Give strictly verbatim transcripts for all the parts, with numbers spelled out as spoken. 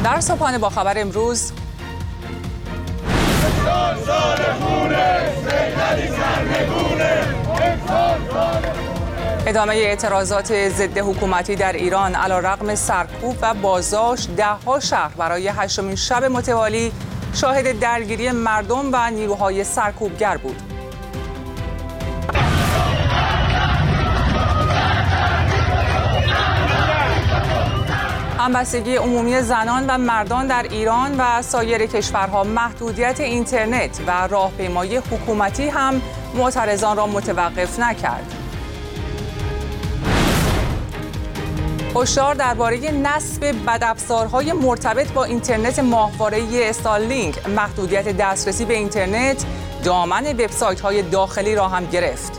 در صبحانه با خبر امروز ادامه اعتراضات ضد حکومتی در ایران علیرغم سرکوب و بازداشت ده‌ها شهر برای هشتمین شب متوالی شاهد درگیری مردم و نیروهای سرکوبگر بود. همبستگی عمومی زنان و مردان در ایران و سایر کشورها محدودیت اینترنت و راهپیمایی حکومتی هم معترضان را متوقف نکرد. هشدار درباره نصب بدافزارهای مرتبط با اینترنت ماهواره استارلینک، محدودیت دسترسی به اینترنت دامن وبسایت‌های داخلی را هم گرفت.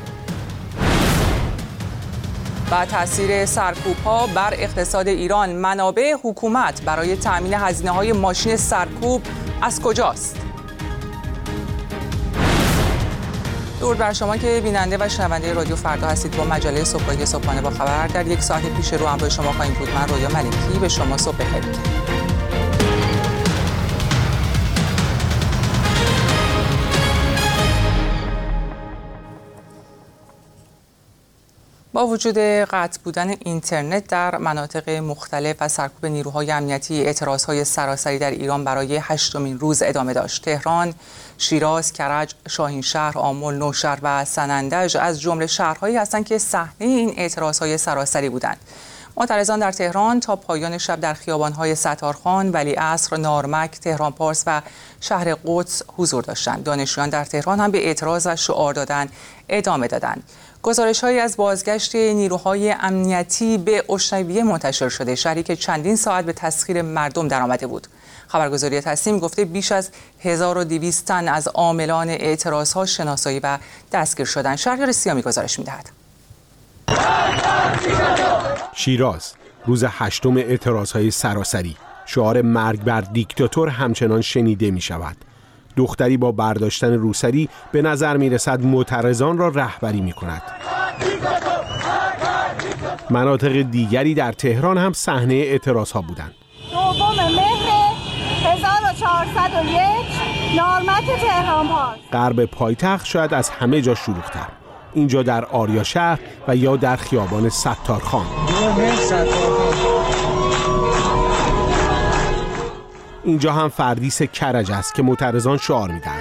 و تأثیر سرکوب‌ها بر اقتصاد ایران، منابع حکومت برای تأمین هزینه‌های ماشین سرکوب از کجاست؟ درود بر شما که بیننده و شنونده رادیو فردا هستید. با مجله صبحگاهی صبحانه با خبر در یک ساعت پیش رو همراه شما خواهیم بود. من رویا ملکی به شما صبح بخیر میگم. با وجود قطع بودن اینترنت در مناطق مختلف و سرکوب نیروهای امنیتی، اعتراضهای سراسری در ایران برای هشتمین روز ادامه داشت. تهران، شیراز، کرج، شاهینشهر، آمل، نوشهر و سنندج از جمله شهرهایی هستند که صحنه این اعتراضهای سراسری بودند. معترضان در تهران تا پایان شب در خیابان‌های ستارخان، ولیعصر، نارمک، تهران پارس و شهر قدس حضور داشتند. دانشجویان در تهران هم به اعتراض و شعار دادن ادامه دادند. گزارش‌هایی از بازگشت نیروهای امنیتی به اشنویه منتشر شده، شهری که چندین ساعت به تسخیر مردم درآمده بود. خبرگزاری تصنیم گفته بیش از هزار و دویست تن از عاملان اعتراض‌ها شناسایی و دستگیر شدند. شهریار سیامی گزارش می‌دهد. شیراز، روز هشتم اعتراض‌های سراسری، شعار مرگ بر دیکتاتور همچنان شنیده می‌شود. دختری با برداشتن روسری به نظر می‌رسد معترضان را رهبری می‌کند. مناطق دیگری در تهران هم صحنه اعتراض‌ها بودند. دوم مهر هزار و چهارصد و یک، نارمک تهران پارس. غرب پایتخت شاید از همه جا شلوغ‌تر. اینجا در آریا شهر و یا در خیابان ستارخان. اینجا هم فردیس کرج است که معترضان شعار می‌دهند.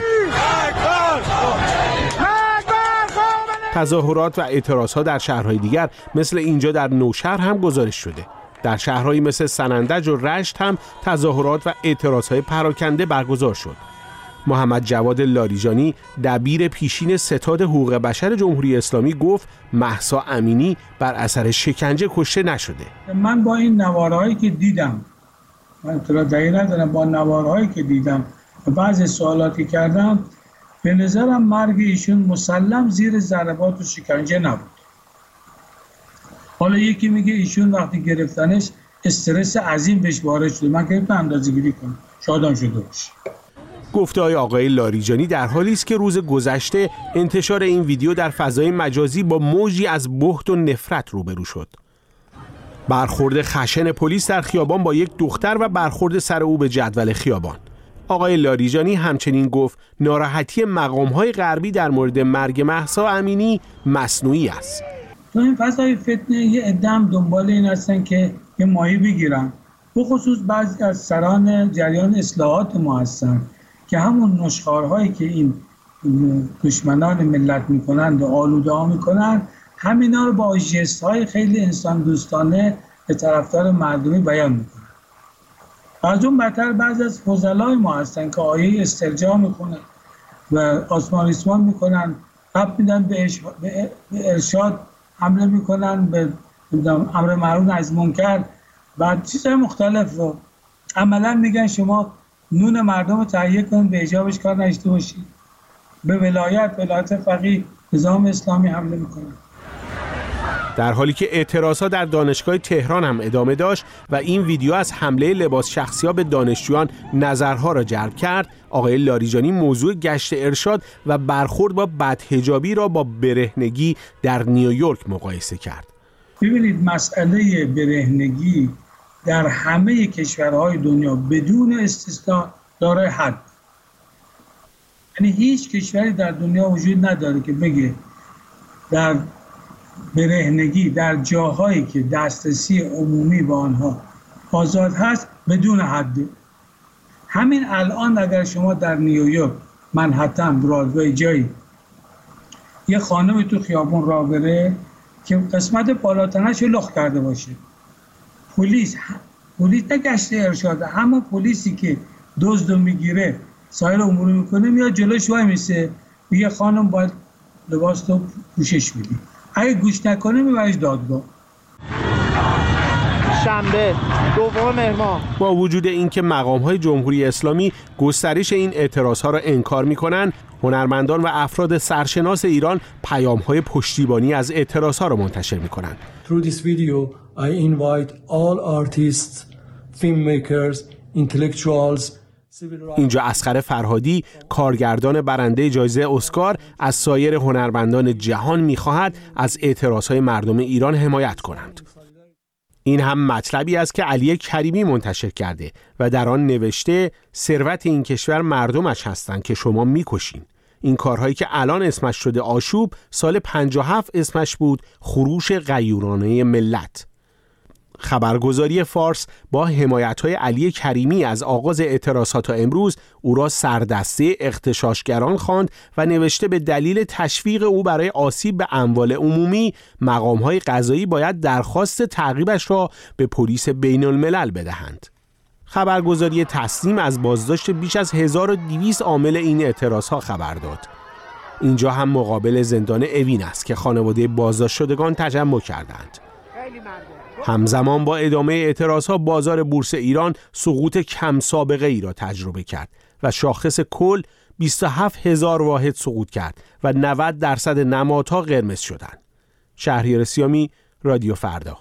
تظاهرات و اعتراضها در شهرهای دیگر مثل اینجا در نوشهر هم گزارش شده. در شهرهایی مثل سنندج و رشت هم تظاهرات و اعتراضهای پراکنده برگزار شد. محمد جواد لاریجانی، دبیر پیشین ستاد حقوق بشر جمهوری اسلامی، گفت مهسا امینی بر اثر شکنجه کشته نشده. من با این نوارهایی که دیدم، من اطلاع دقیق ندارم، با نوارهایی که دیدم و بعضی سوالاتی کردم، به نظرم مرگ ایشون مسلم زیر ضربات و شکنجه نبود. حالا یکی میگه ایشون وقتی گرفتنش استرس عظیم بهش وارد شده، من که اندازه‌گیری کنم شادم شده باشه. گفته‌های آقای لاریجانی در حالی است که روز گذشته انتشار این ویدیو در فضای مجازی با موجی از بهت و نفرت روبرو شد. برخورد خشن پلیس در خیابان با یک دختر و برخورد سر او به جدول خیابان. آقای لاریجانی همچنین گفت ناراحتی مقام‌های غربی در مورد مرگ مهسا امینی مصنوعی است. تو این فضای فتنه یه عده‌ام دنبال این هستن که یه ماهی بگیرن، بخصوص بعضی از سران جریان اصلاحات ما هستن که همون نشخوارهایی که این دشمنان ملت میکنند و آلوده ها میکنن، همینا رو با ژست‌های خیلی انسان دوستانه به طرفدار مردمی بیان میکنن. از اون بدتر بعضی از فضلای ما هستن که آیه استرجاع میکنن و آسمان ریسمان میکنن، حب میدن به, اش... به ارشاد حمله میکنن، به امر معروف نهی از منکر، بعد چیزهای مختلف رو عملا میگن شما نون مردم رو تهیه کنید، به ایجابش کار نشته باشید. به ولایت ولایت فقیه نظام اسلامی حمله میکنن. در حالی که اعتراضها در دانشگاه تهران هم ادامه داشت و این ویدیو از حمله لباس شخصی‌ها به دانشجویان نظرها را جلب کرد، آقای لاریجانی موضوع گشت ارشاد و برخورد با بدحجابی را با برهنگی در نیویورک مقایسه کرد. ببینید مسئله برهنگی در همه کشورهای دنیا بدون استثنا داره حد. یعنی هیچ کشوری در دنیا وجود نداره که بگه در برهنگی در جاهایی که دسترسی عمومی به آنها آزاد هست بدون حد. همین الان اگر شما در نیویورک منهتن برادوی جایی یه خانم تو خیابون راه بره که قسمت بالاتنش رو لخت کرده باشه، پلیس پلیس نه گشت ارشاد، همون پلیسی که دزد رو میگیره سایر امور میکنه میاد جلوش وای میسه میگه خانم باید لباس تو پوشش بدی، اگه گوش نکنه میبرش دادگاه. شنبه دوم مهر ماه. با وجود اینکه مقام‌های جمهوری اسلامی گسترش این اعتراض‌ها را انکار می‌کنند، هنرمندان و افراد سرشناس ایران پیام‌های پشتیبانی از اعتراض‌ها را منتشر می‌کنند. Through this video I invite all artists, filmmakers, intellectuals. اینجا اصغر فرهادی، کارگردان برنده جایزه اسکار، از سایر هنرمندان جهان می‌خواهد از اعتراض‌های مردم ایران حمایت کنند. این هم مطلبی است که علی کریمی منتشر کرده و در آن نوشته ثروت این کشور مردمش هستند که شما میکشین. این کارهایی که الان اسمش شده آشوب، سال پنجاه و هفت اسمش بود خروش غیورانه ملت. خبرگزاری فارس با حمایت‌های علی کریمی از آغاز اعتراضات تا امروز او را سردسته اغتشاشگران خواند و نوشته به دلیل تشویق او برای آسیب به اموال عمومی، مقام‌های قضایی باید درخواست تعقیبش را به پلیس بین الملل بدهند. خبرگزاری تسنیم از بازداشت بیش از هزار و دویست عامل این اعتراض‌ها خبر داد. اینجا هم مقابل زندان اوین است که خانواده بازداشت شدگان تجمع کردند. همزمان با ادامه اعتراضها بازار بورس ایران سقوط کم سابقه ای را تجربه کرد و شاخص کل بیست و هفت هزار واحد سقوط کرد و نود درصد نمادها قرمز شدند. شهریار سیامی، رادیو فردا.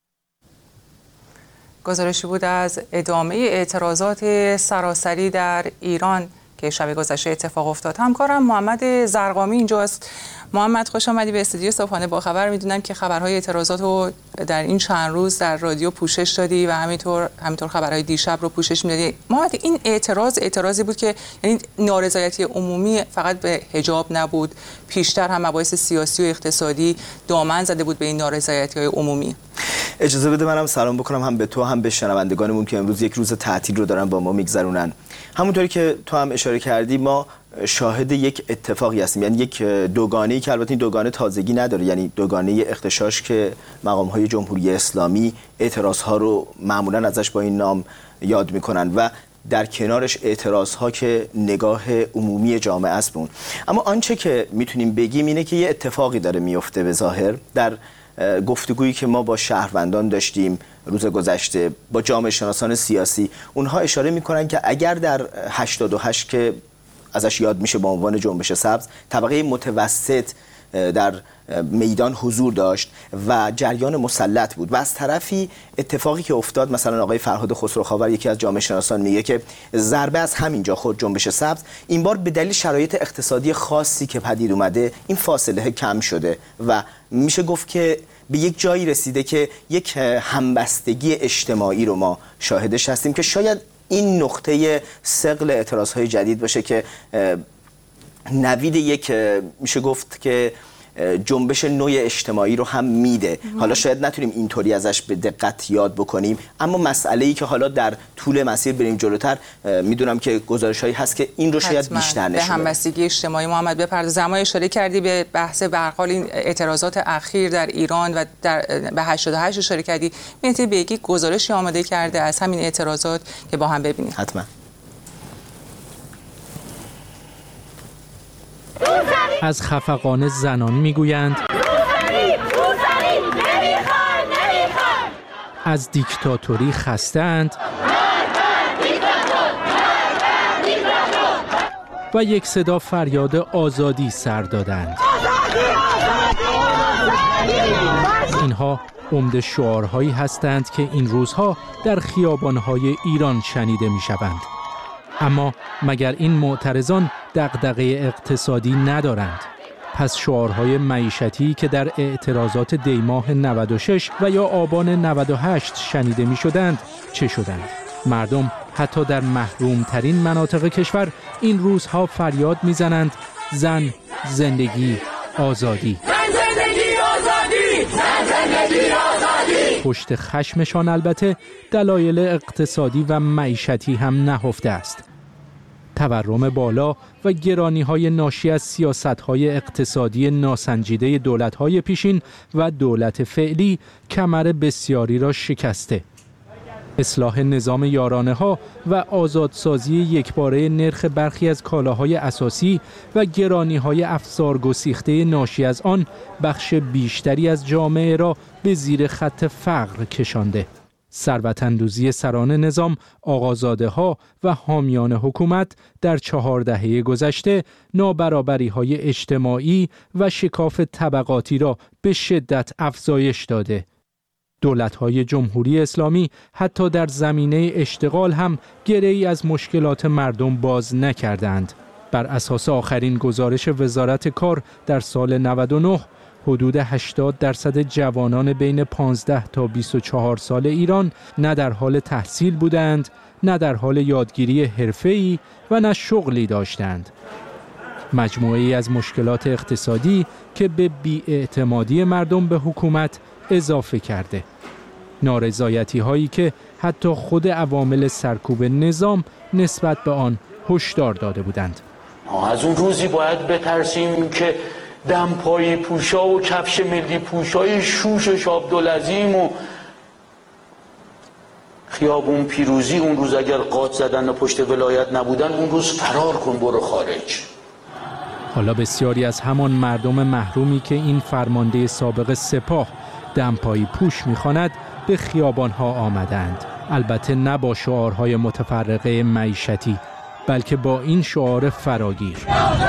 گزارشی بود از ادامه اعتراضات سراسری در ایران که شب گذشته اتفاق افتاد. همکارم محمد زرقامی اینجاست. محمد خوش آمدی به استودیو صبحانه با خبر. میدونم که خبرهای اعتراضات رو در این چند روز در رادیو پوشش دادی و همینطور همینطور خبرهای دیشب رو پوشش میدادی. محمد این اعتراض اعتراضی بود که یعنی نارضایتی عمومی فقط به حجاب نبود، پیشتر هم مباحث سیاسی و اقتصادی دامن زده بود به این نارضایتی‌های عمومی. اجازه بده منم سلام بکنم هم به تو هم به شنوندگانمون که امروز یک روز تعطیل رو دارن با ما میگذرونن. همونطوری که تو هم اشاره کردی ما شاهد یک اتفاقی هستیم، یعنی یک دوگانه‌ای که البته این دوگانه تازگی نداره، یعنی دوگانه اغتشاش که مقام‌های جمهوری اسلامی اعتراض‌ها رو معمولاً ازش با این نام یاد می‌کنن و در کنارش اعتراض‌ها که نگاه عمومی جامعه است به اون. اما آنچه که میتونیم بگیم اینه که یه اتفاقی داره میفته به ظاهر. در گفتگویی که ما با شهروندان داشتیم روز گذشته با جامعه شناسان سیاسی، اونها اشاره میکنن که اگر در هشتاد و هشت که ازش یاد میشه با عنوان جنبش سبز، طبقه متوسط در میدان حضور داشت و جریان مسلط بود و از طرفی اتفاقی که افتاد، مثلا آقای فرهاد خسروخاور یکی از جامعه شناسان میگه که ضربه از همینجا خود جنبش سبز این بار به دلیل شرایط اقتصادی خاصی که پدید اومده این فاصله کم شده و میشه گفت که به یک جایی رسیده که یک همبستگی اجتماعی رو ما شاهدش هستیم که شاید این نقطه ثقل اعتراض‌های جدید باشه که نوید یک میشه گفت که جنبش نوع اجتماعی رو هم میده. حالا شاید نتونیم اینطوری ازش به دقت یاد بکنیم، اما مسئله‌ای که حالا در طول مسیر بریم جلوتر میدونم که گزارش‌هایی هست که این رو شاید بیشتر نشون بده. به همبستگی اجتماعی محمد بپردازیم. زمانی اشاره کردی به بحث به هر حال این اعتراضات اخیر در ایران و در به هشتاد و هشت اشاره کردی. می‌تونی بگی گزارشی آماده کرده از همین اعتراضات که با هم ببینیم؟ حتما. از خفقان زنان میگویند، از دیکتاتوری خسته‌اند و یک صدا فریاد آزادی سر دادند. اینها عمده شعارهایی هستند که این روزها در خیابان‌های ایران شنیده می‌شوند. اما مگر این معترضان دغدغه اقتصادی ندارند؟ پس شعارهای معیشتی که در اعتراضات دیماه نود و شش و یا آبان نود و هشت شنیده می شدند چه شدند؟ مردم حتی در محرومترین مناطق کشور این روزها فریاد می زنند زن، زندگی، آزادی. زن، زندگی، آزادی. زن، زندگی، آزادی. پشت خشمشان البته دلایل اقتصادی و معیشتی هم نهفته است. تورم بالا و گرانی‌های ناشی از سیاست‌های اقتصادی ناسنجیده دولت‌های پیشین و دولت فعلی کمر بسیاری را شکسته. اصلاح نظام یارانه‌ها و آزادسازی یکباره نرخ برخی از کالاهای اساسی و گرانی‌های افزار گسیخته ناشی از آن بخش بیشتری از جامعه را به زیر خط فقر کشانده. ثروت‌اندوزی سران نظام، آقازاده‌ها و حامیان حکومت در چهار دهه گذشته نابرابری‌های اجتماعی و شکاف طبقاتی را به شدت افزایش داده. دولت‌های جمهوری اسلامی حتی در زمینه اشتغال هم گره‌ای از مشکلات مردم باز نکردند. بر اساس آخرین گزارش وزارت کار در سال نود و نه حدود هشتاد درصد جوانان بین پانزده تا بیست و چهار سال ایران نه در حال تحصیل بودند، نه در حال یادگیری حرفه‌ای و نه شغلی داشتند. مجموعه‌ای از مشکلات اقتصادی که به بی‌اعتمادی مردم به حکومت اضافه کرده. نارضایتی هایی که حتی خود عوامل سرکوب نظام نسبت به آن هشدار داده بودند. از اون روزی باید بترسیم که دمپایی پوشا و کفش ملی پوشای شوش عبدالعظیم و خیابون پیروزی اون روز اگر قات زدن و پشت ولایت نبودن اون روز فرار کن برو خارج. حالا بسیاری از همان مردم محرومی که این فرمانده سابق سپاه دمپایی پوش می‌خواند به خیابان‌ها آمدند. البته نه با شعارهای متفرقه معیشتی، بلکه با این شعار فراگیر: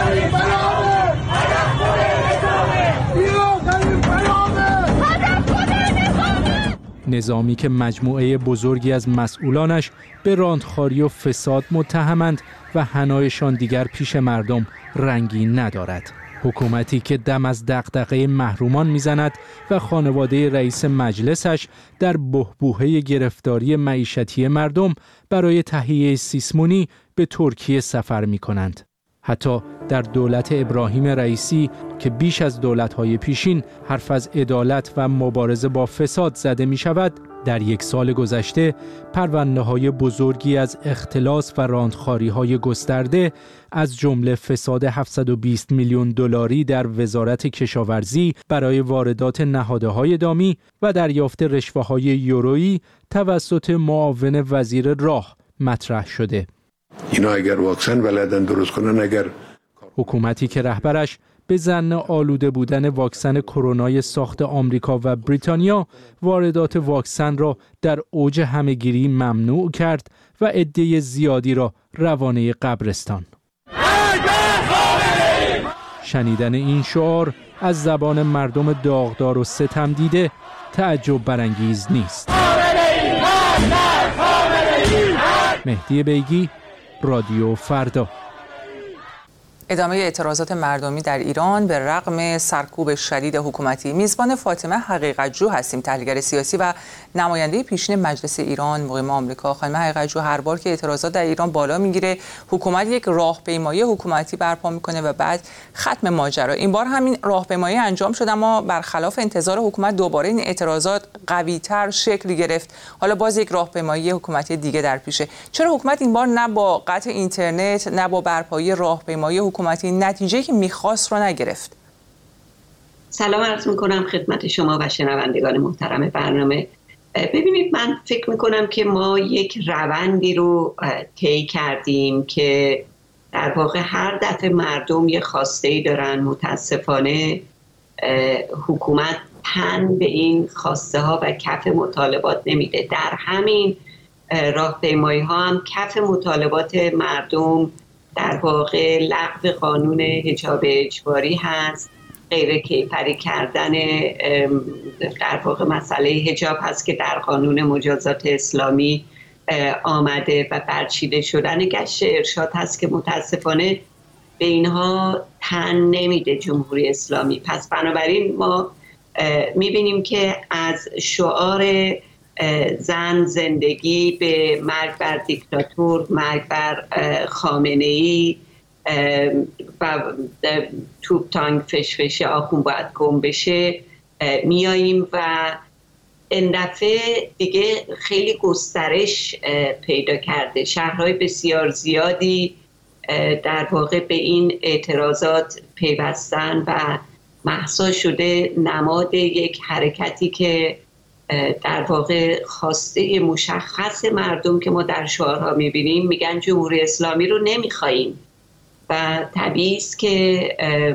نظامی که مجموعه بزرگی از مسئولانش به راندخواری و فساد متهمند و حنایشان دیگر پیش مردم رنگی ندارد. حکومتی که دم از دغدغه محرومان میزند و خانواده رئیس مجلسش در بحبوحه گرفتاری معیشتی مردم برای تهیه سیسمونی به ترکیه سفر می کنند. حتی در دولت ابراهیم رئیسی که بیش از دولت‌های پیشین حرف از عدالت و مبارزه با فساد زده می شود، در یک سال گذشته پرونده‌های بزرگی از اختلاس و راندخواری‌های گسترده از جمله فساد هفتصد و بیست میلیون دلاری در وزارت کشاورزی برای واردات نهادهای دامی و دریافت رشوه‌های یورویی توسط معاون وزیر راه مطرح شده. اینا اگر واکسن بلدن درست کنن، اگر حکومتی که رهبرش به ظن آلوده بودن واکسن کرونای ساخت آمریکا و بریتانیا واردات واکسن را در اوج همه‌گیری ممنوع کرد و عده زیادی را روانه قبرستان. شنیدن این شعار از زبان مردم داغدار و ستم دیده تعجب برانگیز نیست. مهدی بیگی، رادیو فردا. ادامه اعتراضات مردمی در ایران به رغم سرکوب شدید حکومتی. میزبان فاطمه حقیقت‌جو هستیم، تحلیلگر سیاسی و نماینده پیشین مجلس ایران مقیم آمریکا. خانم حقیقت‌جو، هر بار که اعتراضات در ایران بالا میگیره، حکومت یک راهپیمایی حکومتی برپا میکنه و بعد ختم ماجرا. این بار همین راهپیمایی انجام شد، اما برخلاف انتظار حکومت دوباره این اعتراضات قوی‌تر شکل گرفت. حالا باز یک راهپیمایی حکومتی دیگه در پیشه. چرا حکومت این بار نه با قطع اینترنت نه با برپایی راهپیمایی حکومتی نتیجه که میخواست رو نگرفت؟ سلام عرض میکنم خدمت شما و شنوندگان محترم برنامه. ببینید، من فکر میکنم که ما یک روندی رو طی کردیم که در واقع هر دفعه مردم یه خواسته‌ای دارن. متاسفانه حکومت تن به این خواسته ها و کف مطالبات نمیده. در همین راهپیمایی ها هم کف مطالبات مردم در واقع لغو قانون حجاب اجباری هست، غیر کیفری کردن در واقع مسئله حجاب هست که در قانون مجازات اسلامی آمده و برچیده شدن گشت ارشاد هست که متاسفانه به اینها تن نمیده جمهوری اسلامی. پس بنابراین ما میبینیم که از شعار زن زندگی به مرگ بر دیکتاتور، مرگ بر خامنه‌ای و توپ تانک فشفشه آخون باید گم بشه میاییم و این دفعه دیگه خیلی گسترش پیدا کرده. شهرهای بسیار زیادی در واقع به این اعتراضات پیوستن و محسا شده نماد یک حرکتی که در واقع خواسته مشخص مردم که ما در شعارها میبینیم، میگن جمهوری اسلامی رو نمیخواییم و طبیعی است که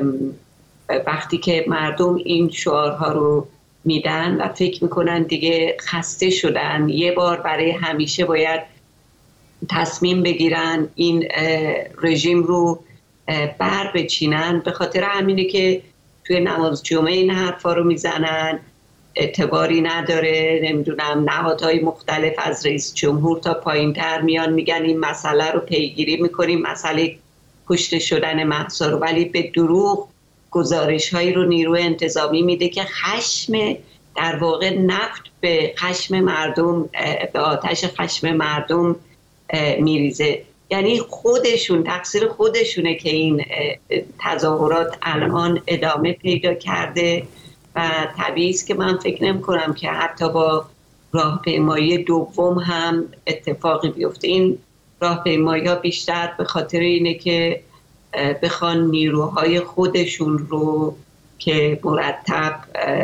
وقتی که مردم این شعارها رو میدن و فکر میکنن دیگه خسته شدن، یه بار برای همیشه باید تصمیم بگیرن این رژیم رو بر بچینن، به خاطر همینه که توی نماز جمعه این حرفا رو میزنن، اعتباری نداره. نمیدونم نهادهای مختلف از رئیس جمهور تا پایین تر میان میگن این مسئله رو پیگیری میکنیم، مسئله کشته شدن مهسا رو، ولی به دروغ گزارش هایی رو نیروی انتظامی میده که خشم در واقع نفت به خشم مردم، به آتش خشم مردم میریزه. یعنی خودشون، تقصیر خودشونه که این تظاهرات الان ادامه پیدا کرده و طبیعی است که من فکر نمی کنم که حتی با راهپیمایی دوم هم اتفاقی بیفته. این راهپیمایی ها بیشتر به خاطر اینه که بخوان نیروهای خودشون رو که مرتب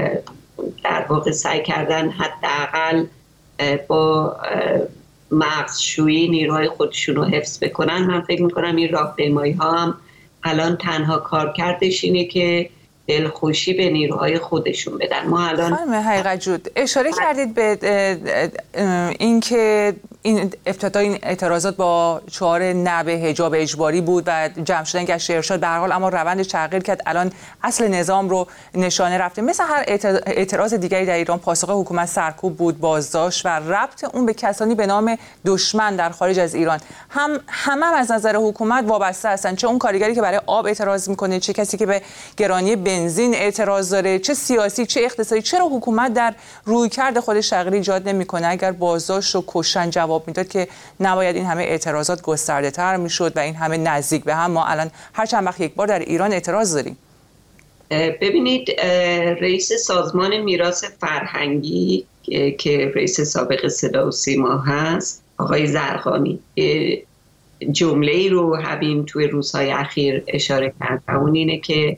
در واقع سعی کردن حداقل با مغزشویی نیروهای خودشون رو حفظ بکنن. من فکر میکنم این راهپیمایی ها هم الان تنها کارکردش اینه که دلخوشی به نیروهای خودشون بدن. ما الان خانم حقیقت جود اشاره کردید به اینکه این افتتاح این اعتراضات با شعار نه به حجاب اجباری بود و جمع شدن گشت ارشاد، به هر حال اما روندش تغییر کرد، الان اصل نظام رو نشانه رفته. مثل هر اعتراض دیگری در ایران پاسخ حکومت سرکوب بود، بازداشت و ربط اون به کسانی به نام دشمن در خارج از ایران. هم همه هم از نظر حکومت وابسته هستن، چه اون کارگری که برای آب اعتراض میکنه، چه کسی که به گرانی بنزین اعتراض داره، چه سیاسی چه اقتصادی. چرا حکومت در رویکرد خودش تغییر ایجاد نمیکنه؟ اگر بازداشت و کشتن جواب میداد که نباید این همه اعتراضات گسترده تر میشد و این همه نزدیک به هم. ما الان هر چند وقت یک بار در ایران اعتراض داریم. ببینید رئیس سازمان میراث فرهنگی که رئیس سابق صدا و سیما هست، آقای زرقامی، جمله ای رو همین توی روزهای اخیر اشاره کرد و اون اینه که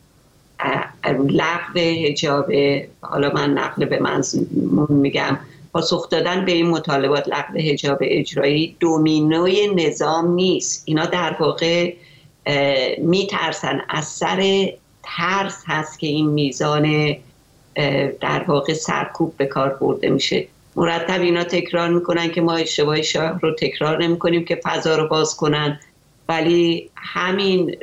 لغو حجاب، حالا من نقل به مضمون میگم، پاسخ دادن به این مطالبات لغو حجاب اجرایی دومینوی نظام نیست. اینا در واقع میترسن، از سر ترس هست که این میزان در واقع سرکوب به کار برده میشه. مرتب اینا تکرار میکنن که ما اشتباه شاه رو تکرار نمیکنیم که فضا رو باز کنن، ولی همین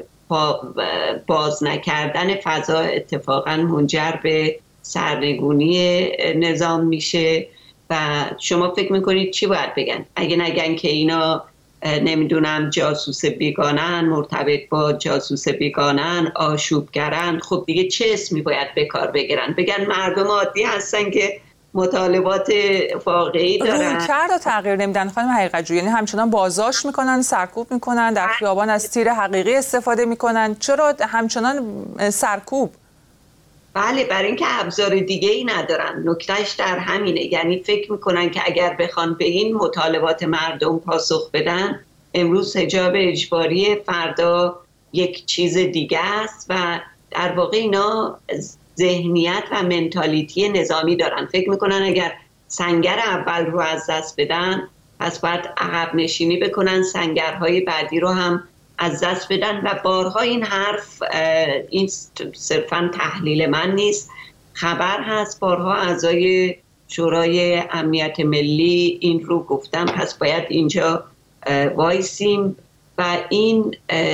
باز نکردن فضا اتفاقا منجر به سرنگونی نظام میشه. و شما فکر میکنید چی باید بگن؟ اگه نگن که اینا نمیدونم جاسوس بیگانن، مرتبط با جاسوس بیگانن، آشوبگرن، خب دیگه چه اسمی باید به کار بگیرن؟ بگن مردم عادی هستن که مطالبات واقعی دارن. رویکرد رو تغییر نمیدن خانم حقیقت جو، یعنی همچنان بازداشت میکنن، سرکوب میکنن، در خیابان از تیر حقیقی استفاده میکنن. چرا همچنان سرکوب؟ بله، برای اینکه ابزار دیگه ای ندارن. نکتهش در همینه، یعنی فکر میکنن که اگر بخوان به این مطالبات مردم پاسخ بدن، امروز حجاب اجباری، فردا یک چیز دیگه است و در واقع اینا ذهنیت و منتالیتی نظامی دارن. فکر میکنن اگر سنگر اول رو از دست بدن، پس باید عقب نشینی بکنن، سنگرهای بعدی رو هم از دست بدن. و بارها این حرف، این صرفا تحلیل من نیست، خبر هست، بارها اعضای شورای امنیت ملی این رو گفتم، پس باید اینجا وایسیم و این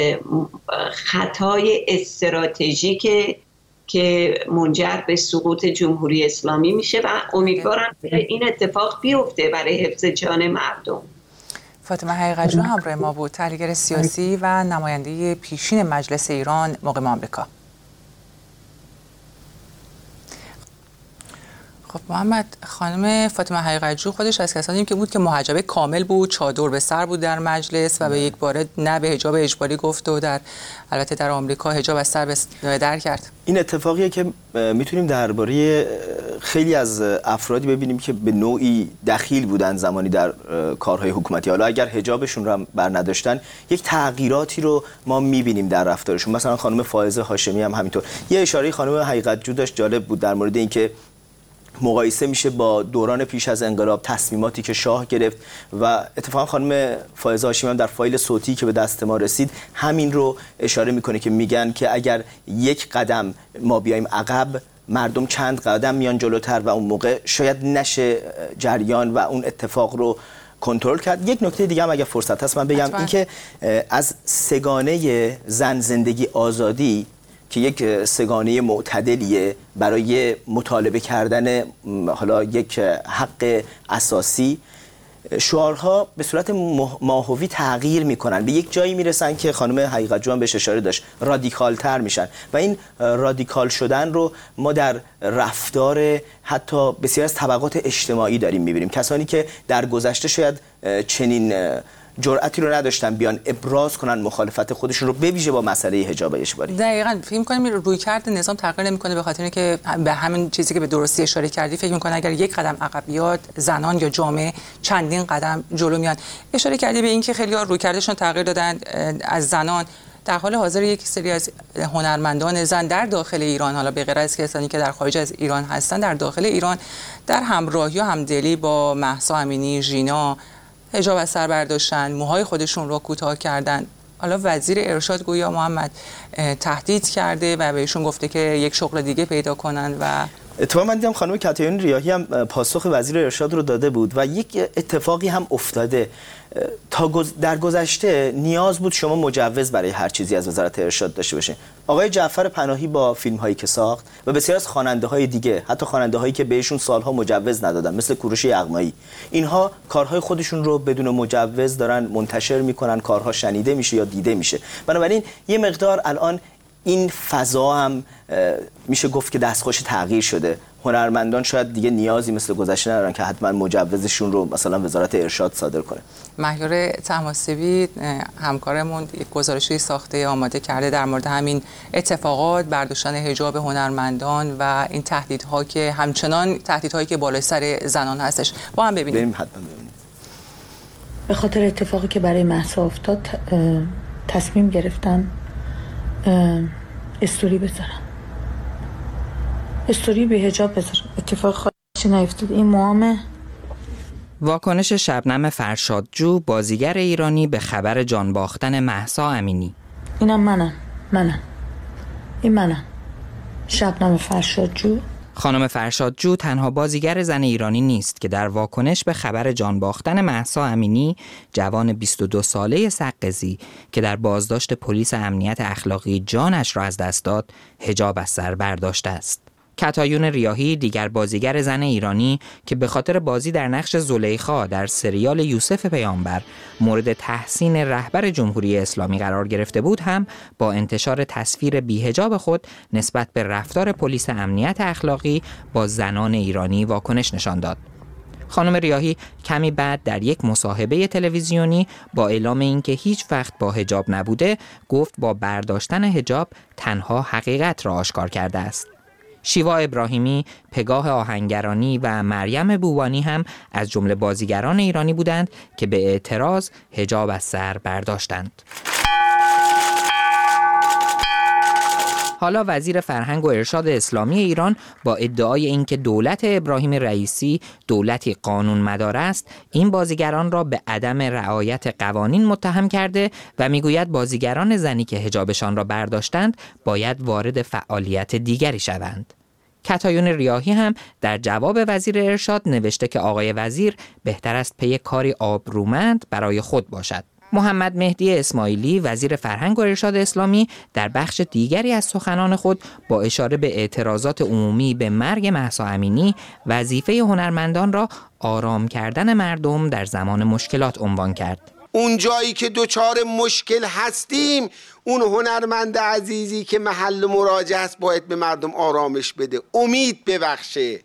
خطای استراتژیک که منجر به سقوط جمهوری اسلامی میشه و امیدوارم که این اتفاق بیفته برای حفظ جان مردم. فاطمه حقیقت‌جو همراه ما بود، تحلیلگر سیاسی و نماینده پیشین مجلس ایران مقیم آمریکا. خب محمد، خانم فاطمه حقیقت‌جو خودش از کسانی که بود که محجبه کامل بود، چادر به سر بود در مجلس و به یک باره نه به حجاب اجباری گفت و در البته در آمریکا حجاب از سر به در کرد. این اتفاقیه که میتونیم درباره خیلی از افرادی ببینیم که به نوعی دخیل بودن زمانی در کارهای حکومتی. حالا اگر حجابشون رو بر نداشتن، یک تغییراتی رو ما میبینیم در رفتارشون. مثلا خانم فائزه هاشمی هم همینطور. یه اشاره خانم حقیقت‌جو داشت جالب بود در مورد اینکه مقایسه میشه با دوران پیش از انقلاب، تصمیماتی که شاه گرفت و اتفاقا خانم فائزه هاشمی هم در فایل صوتی که به دست ما رسید همین رو اشاره میکنه که میگن که اگر یک قدم ما بیایم عقب، مردم چند قدم میان جلوتر و اون موقع شاید نشه جریان و اون اتفاق رو کنترل کرد. یک نکته دیگه هم اگه فرصت هست من بگم، این که از سگانه زن زندگی آزادی که یک سگانه معتدلیه برای مطالبه کردن حالا یک حق اساسی، شعارها به صورت ماهوی تغییر میکنن، به یک جایی میرسن که خانم حقیقت‌جو هم بهش اشاره داشت، رادیکال تر میشن و این رادیکال شدن رو ما در رفتار حتی بسیار از طبقات اجتماعی داریم میبینیم. کسانی که در گذشته شاید چنین جرأتی رو نداشتن بیان ابراز کنن مخالفت خودشون رو به ویژه با مسئله حجاب اجباری. دقیقاً فکر می‌کنم رویکرد نظام تغییر نمی‌کنه، به خاطر اینکه به همین چیزی که به درستی اشاره کردی فکر می‌کنم اگر یک قدم عقب بیاد زنان یا جامعه چندین قدم جلو میان. اشاره کردی به اینکه خیلی‌ها رویکردشون تغییر دادن. از زنان در حال حاضر یک سری از هنرمندان زن در داخل ایران، حالا به غیر از کسانی که در خارج از ایران هستن، در داخل ایران در همراهی و همدلی با مهسا امینی، ژینا حجاب از سر برداشتن، موهای خودشون رو کوتاه کردن. حالا وزیر ارشاد گویا محمد تهدید کرده و بهشون گفته که یک شغل دیگه پیدا کنن و اتفاقا من دیدم خانم کتایون ریاحی هم پاسخ وزیر ارشاد رو داده بود و یک اتفاقی هم افتاده. تا در گذشته نیاز بود شما مجوز برای هر چیزی از وزارت ارشاد داشته باشین. آقای جعفر پناهی با فیلم هایی که ساخت و بسیار از خواننده های دیگه، حتی خواننده هایی که بهشون سالها مجوز ندادن مثل کوروش یغمایی، اینها کارهای خودشون رو بدون مجوز دارن منتشر میکنن، کارها شنیده میشه یا دیده میشه. بنابراین یه مقدار الان این فضا هم میشه گفت که دستخوش تغییر شده. هنرمندان شاید دیگه نیازی مثل گذشته ندارن که حتما مجوزشون رو مثلا وزارت ارشاد صادر کنه. مهیار طماسبی همکارمون یک گزارشی ساخته آماده کرده در مورد همین اتفاقات، برداشتن حجاب هنرمندان و این تهدیدها که همچنان تهدیدهایی که بالای سر زنان هستش. با هم ببینیم. حتما ببینیم. به خاطر اتفاقی که برای مهسا افتاد تصمیم گرفتم استوری بذارم، استوری به حجاب بذارم. اتفاق خاصی نیفتاد. این موامه. واکنش شبنم فرشادجو، بازیگر ایرانی به خبر جان باختن مهسا امینی. اینم منم منم این منم شبنم فرشادجو. خانم فرشادجو تنها بازیگر زن ایرانی نیست که در واکنش به خبر جان باختن مهسا امینی، جوان بیست و دو ساله سقزی که در بازداشت پلیس امنیت اخلاقی جانش را از دست داد، حجاب از سر برداشته است. کتایون ریاحی، دیگر بازیگر زن ایرانی که به خاطر بازی در نقش زلیخا در سریال یوسف پیامبر مورد تحسین رهبر جمهوری اسلامی قرار گرفته بود، هم با انتشار تصویر بی‌حجاب خود نسبت به رفتار پلیس امنیت اخلاقی با زنان ایرانی واکنش نشان داد. خانم ریاحی کمی بعد در یک مصاحبه تلویزیونی با اعلام اینکه هیچ وقت با حجاب نبوده، گفت با برداشتن حجاب تنها حقیقت را آشکار کرده است. شیوا ابراهیمی، پگاه آهنگرانی و مریم بوبانی هم از جمله بازیگران ایرانی بودند که به اعتراض حجاب از سر برداشتند. حالا وزیر فرهنگ و ارشاد اسلامی ایران با ادعای اینکه دولت ابراهیم رئیسی دولتی قانون مدار است، این بازیگران را به عدم رعایت قوانین متهم کرده و میگوید بازیگران زنی که حجابشان را برداشتند باید وارد فعالیت دیگری شوند. کتایون ریاحی هم در جواب وزیر ارشاد نوشته که آقای وزیر بهتر است پی کاری آبرومند برای خود باشد. محمد مهدی اسماعیلی، وزیر فرهنگ و ارشاد اسلامی، در بخش دیگری از سخنان خود با اشاره به اعتراضات عمومی به مرگ مهسا امینی، وظیفه هنرمندان را آرام کردن مردم در زمان مشکلات عنوان کرد. اون جایی که دوچار مشکل هستیم اون هنرمند عزیزی که محل مراجعه است باید به مردم آرامش بده، امید ببخشه.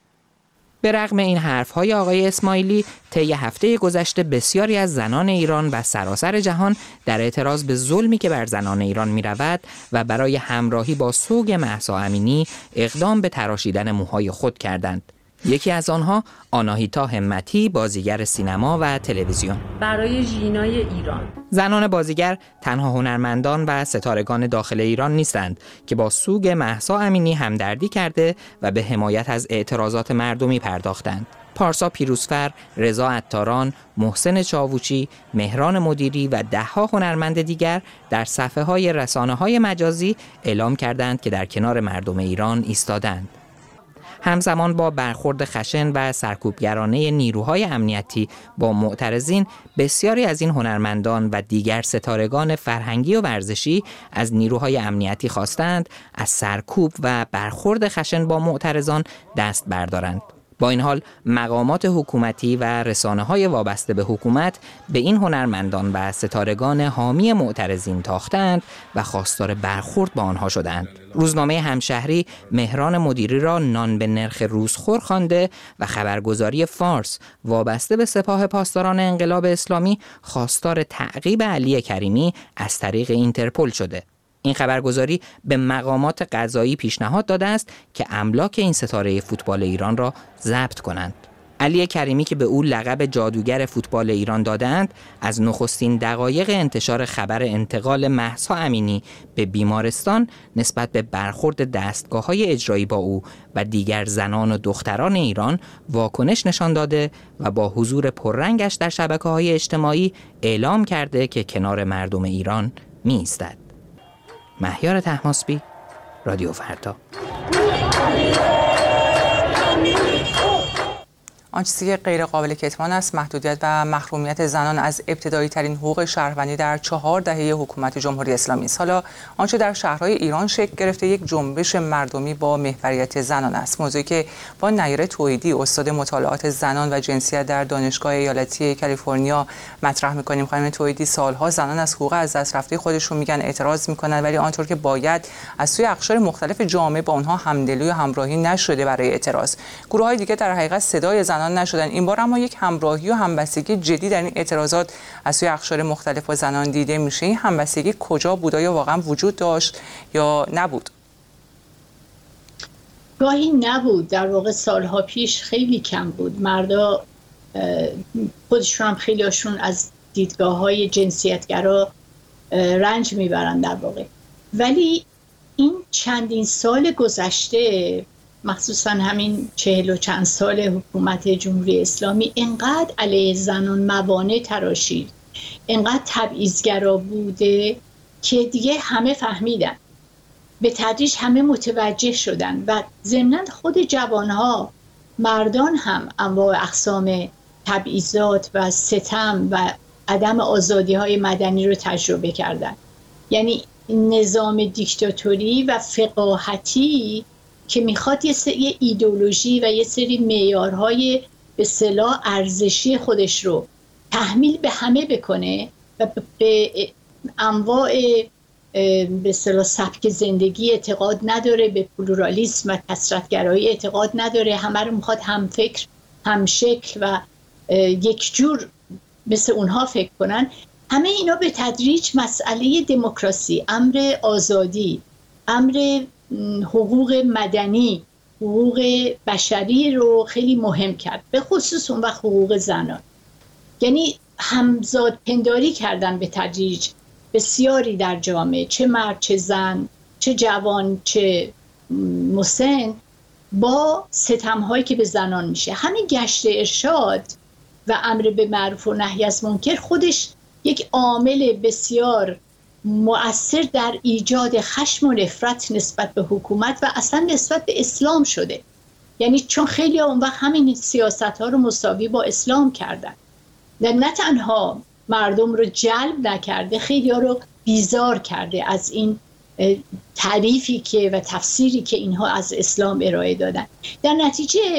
به رغم این حرف‌های آقای اسماعیلی، طی هفته گذشته بسیاری از زنان ایران و سراسر جهان در اعتراض به ظلمی که بر زنان ایران می‌رود و برای همراهی با سوگ مهسا امینی اقدام به تراشیدن موهای خود کردند. یکی از آنها آناهیتا همتی، بازیگر سینما و تلویزیون. برای ژینای ایران. زنان بازیگر تنها هنرمندان و ستارگان داخل ایران نیستند که با سوگ مهسا امینی همدردی کرده و به حمایت از اعتراضات مردمی پرداختند. پارسا پیروزفر، رضا عطاران، محسن چاووچی، مهران مدیری و ده‌ها هنرمند دیگر در صفحه‌های رسانه‌های مجازی اعلام کردند که در کنار مردم ایران ایستادند. همزمان با برخورد خشن و سرکوبگرانه نیروهای امنیتی با معترضین، بسیاری از این هنرمندان و دیگر ستارگان فرهنگی و ورزشی از نیروهای امنیتی خواستند از سرکوب و برخورد خشن با معترضان دست بردارند. با این حال مقامات حکومتی و رسانه‌های وابسته به حکومت به این هنرمندان و ستارگان حامی معترضین تاختند و خواستار برخورد با آنها شدند. روزنامه همشهری مهران مدیری را نان به نرخ روزخور خوانده و خبرگزاری فارس وابسته به سپاه پاسداران انقلاب اسلامی خواستار تعقیب علی کریمی از طریق اینترپل شده. این خبرگزاری به مقامات قضایی پیشنهاد داده است که املاک این ستاره فوتبال ایران را ضبط کنند. علی کریمی که به او لقب جادوگر فوتبال ایران دادند، از نخستین دقایق انتشار خبر انتقال مهسا امینی به بیمارستان نسبت به برخورد دستگاه‌های اجرایی با او و دیگر زنان و دختران ایران واکنش نشان داده و با حضور پررنگش در شبکه‌های اجتماعی اعلام کرده که کنار مردم ایران می‌ایستد. مهیار طهماسبی، رادیو فردا. آنچه چیزی غیر قابل کتمان است محدودیت و محرومیت زنان از ابتدایی ترین حقوق شهروندی در چهار دهه حکومت جمهوری اسلامی است. حالا آنچه در شهرهای ایران شکل گرفته یک جنبش مردمی با محوریت زنان است. موضوعی که با نیره توحیدی، استاد مطالعات زنان و جنسیت در دانشگاه ایالتی کالیفرنیا مطرح می‌کنیم. خانم توحیدی، سالها زنان از حقوق از دست رفته خودشون میگن، اعتراض میکنن، ولی آنطور که باید از سوی اقشار مختلف جامعه با اونها همدلی و همراهی نشده برای اعتراض. گروه‌های دیگه در حقیقت صدای زنان نشدن. این بار اما یک همراهی و همبستگی جدی در این اعتراضات از سوی اقشار مختلف و زنان دیده میشه. این همبستگی کجا بود؟ یا واقعا وجود داشت یا نبود؟ گاهی نبود، در واقع سالها پیش خیلی کم بود. مردا خودشون هم خیلی هاشون از دیدگاه‌های جنسیتگرا رنج میبرن در واقع، ولی این چندین سال گذشته، مخصوصا همین چهل و چند سال حکومت جمهوری اسلامی، انقدر علیه زنان موانع تراشید، انقدر تبعیض‌گرا بوده که دیگه همه فهمیدن، به تدریج همه متوجه شدن و ضمناً خود جوانها، مردان هم انواع اقسام تبعیضات و ستم و عدم آزادی‌های مدنی رو تجربه کردن. یعنی نظام دیکتاتوری و فقاهتی که میخواد یه سری ایدئولوژی و یه سری معیارهای به اصطلاح ارزشی خودش رو تحمیل به همه بکنه و به انواع به اصطلاح سبک زندگی اعتقاد نداره، به پلورالیسم و کثرت‌گرایی اعتقاد نداره، همه رو میخواد هم فکر، هم شکل و یک جور مثل اونها فکر کنن. همه اینا به تدریج مسئله دموکراسی، امر آزادی، امر حقوق مدنی، حقوق بشری رو خیلی مهم کرد، به خصوص اون وقت حقوق زنان. یعنی همزاد پنداری کردن به تدریج بسیاری در جامعه، چه مرد چه زن، چه جوان چه مسن، با ستم‌هایی که به زنان میشه. همین گشت ارشاد و امر به معروف و نهی از منکر خودش یک عامل بسیار مؤثر در ایجاد خشم و نفرت نسبت به حکومت و اصلا نسبت به اسلام شده. یعنی چون خیلی اون وقت همین سیاست ها رو مساوی با اسلام کردن و نه تنها مردم رو جلب نکرده، خیلی ها رو بیزار کرده از این تعریفی که و تفسیری که اینها از اسلام ارائه دادن. در نتیجه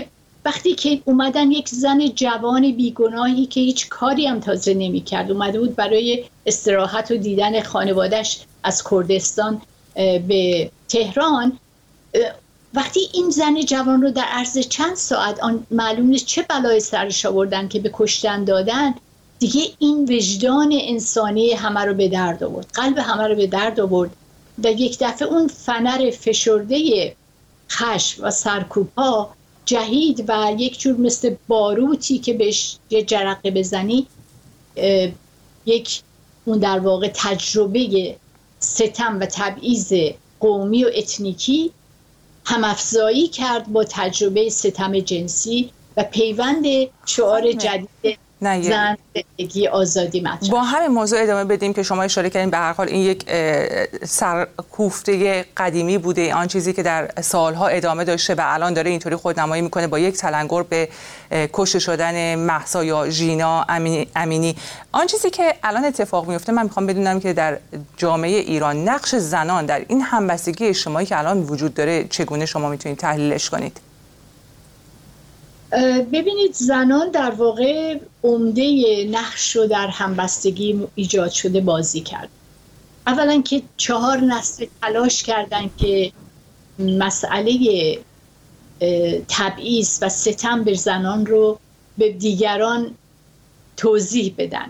وقتی که اومدن یک زن جوان بیگناهی که هیچ کاری هم تازه نمی کرد اومده بود برای استراحت و دیدن خانوادهش از کردستان به تهران، وقتی این زن جوان رو در عرض چند ساعت آن معلوم نیست چه بلای سرش آوردن که به کشتن دادن، دیگه این وجدان انسانی همه رو به درد آورد، قلب همه رو به درد آورد و یک دفعه اون فنر فشرده خشم و سرکوب‌ها جهید و یک جور مثل باروتی که بهش یه جرقه بزنی یک اون در واقع تجربه ستم و تبعیض قومی و اتنیکی همافزایی کرد با تجربه ستم جنسی و پیوند شعار جدید زن، زندگی، آزادی مطرح. با همین موضوع ادامه بدیم که شما اشاره کردین به هر حال این یک سرکوفته قدیمی بوده، آن چیزی که در سالها ادامه داشته و الان داره اینطوری خودنمایی میکنه با یک تلنگر به کشته شدن مهسا یا ژینا امینی. آن چیزی که الان اتفاق میفته، من میخوام بدونم که در جامعه ایران نقش زنان در این همبستگی اجتماعی که الان وجود داره چگونه شما میتونید تحلیلش کنید؟ ببینید، زنان در واقع عمده نقش رو در همبستگی ایجاد شده بازی کرد. اولا که چهار نسل تلاش کردن که مسئله تبعیض و ستم بر زنان رو به دیگران توضیح بدن،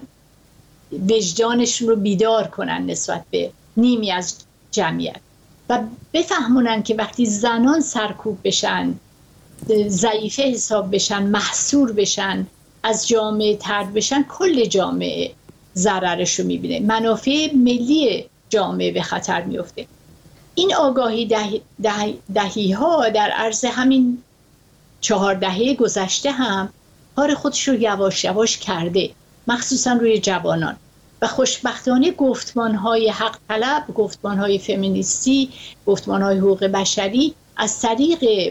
وجدانشون رو بیدار کنن نسبت به نیمی از جمعیت و بفهمونن که وقتی زنان سرکوب بشن، ضعیفه حساب بشن، محصور بشن، از جامعه طرد بشن، کل جامعه ضررش رو میبینه، منافع ملی جامعه به خطر میفته. این آگاهی دهی, دهی, دهی ها در عرض همین چهار دهه گذشته هم کار خودش رو یواش یواش کرده، مخصوصا روی جوانان، و خوشبختانه گفتمان های حق طلب، گفتمان های فمینیستی، گفتمان های حقوق بشری از طریق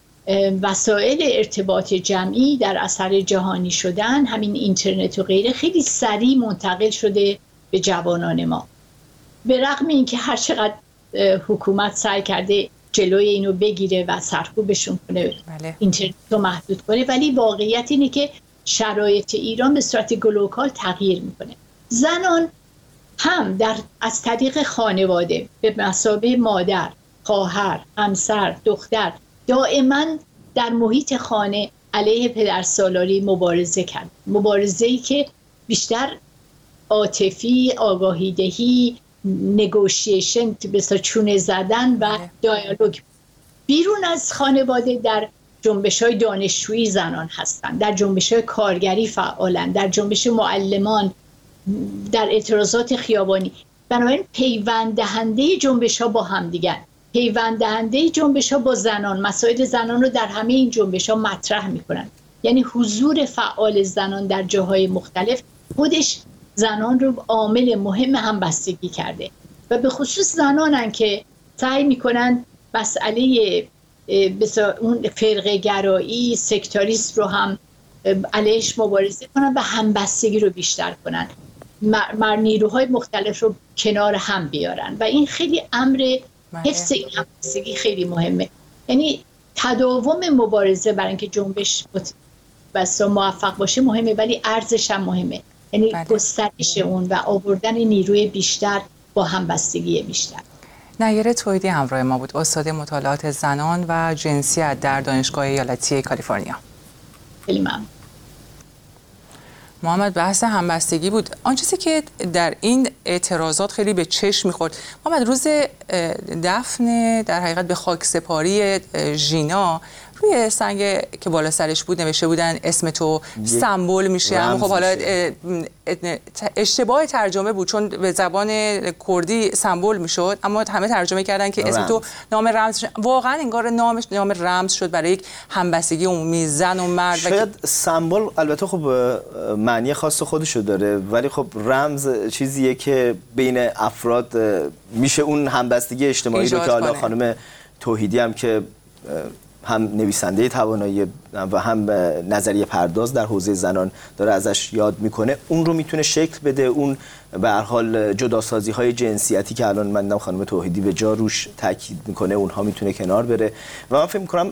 وسایل ارتباط جمعی در اثر جهانی شدن، همین اینترنت و غیره، خیلی سریع منتقل شده به جوانان ما. به رغم اینکه هر چقدر حکومت سعی کرده جلوی اینو بگیره و سرکوبشون کنه، بله. اینترنت رو محدود کنه، ولی واقعیت اینه که شرایط ایران به صورت گلوکال تغییر میکنه. زنان هم در از طریق خانواده به مثابه مادر، خواهر، همسر، دختر دائما در محیط خانه علیه پدرسالاری مبارزه کرد. مبارزه‌ای که بیشتر عاطفی، آگاهی دهی، نگوشیشن، بسا چونه زدن و دیالوگ. بیرون از خانواده در جنبش‌های دانشجویی زنان هستند، در جنبش‌های کارگری فعالند، در جنبش معلمان، در اعتراضات خیابانی. بنابراین پیوند دهنده جنبش‌ها با هم دیگر، پیوند دهنده جنبش‌ها با زنان، مسائل زنان رو در همه این جنبش‌ها مطرح می‌کنن. یعنی حضور فعال زنان در جاهای مختلف خودش زنان رو عامل مهم همبستگی کرده و به خصوص زنانن که سعی می‌کنن مسئله اون فرقه گرایی، سکتاریسم رو هم علیهش مبارزه کنن و همبستگی رو بیشتر کنن، مر نیروهای مختلف رو کنار هم بیارن و این خیلی امر حفظ این همبستگی خیلی مهمه. یعنی تداوم مبارزه برای اینکه جنبش بسا موفق باشه مهمه، ولی ارزش هم مهمه، یعنی بله. گسترش اون و آوردن نیروی بیشتر با همبستگی بیشتر. نیره تویدی همراه ما بود، استاد مطالعات زنان و جنسیت در دانشگاه ایالتی کالیفرنیا. خیلی ممنون. محمد، بحث همبستگی بود. آن چیزی که در این اعتراضات خیلی به چشم می‌خورد، محمد، روز دفن در حقیقت به خاک سپاری ژینا، روی سنگ که بالا سرش بود نوشته بودن اسم تو سمبل میشه، اما خب حالا اشتباه ترجمه بود چون به زبان کردی سمبل میشد، اما همه ترجمه کردن که اسم تو نام رمز شد. واقعا انگار نامش نام رمز شد برای یک همبستگی عمومی زن و مرد. شاید سمبل البته خب معنی خاص خودشو داره، ولی خب رمز چیزیه که بین افراد میشه اون همبستگی اجتماعی رو که حالا خانم توحیدی هم که هم نویسنده توانایی و هم نظریه پرداز در حوزه زنان داره ازش یاد میکنه، اون رو میتونه شکل بده. اون به هر حال جداسازی های جنسیتی که الان من خانم توحیدی به جا روش تاکید میکنه، اونها میتونه کنار بره. و من فکر میکنم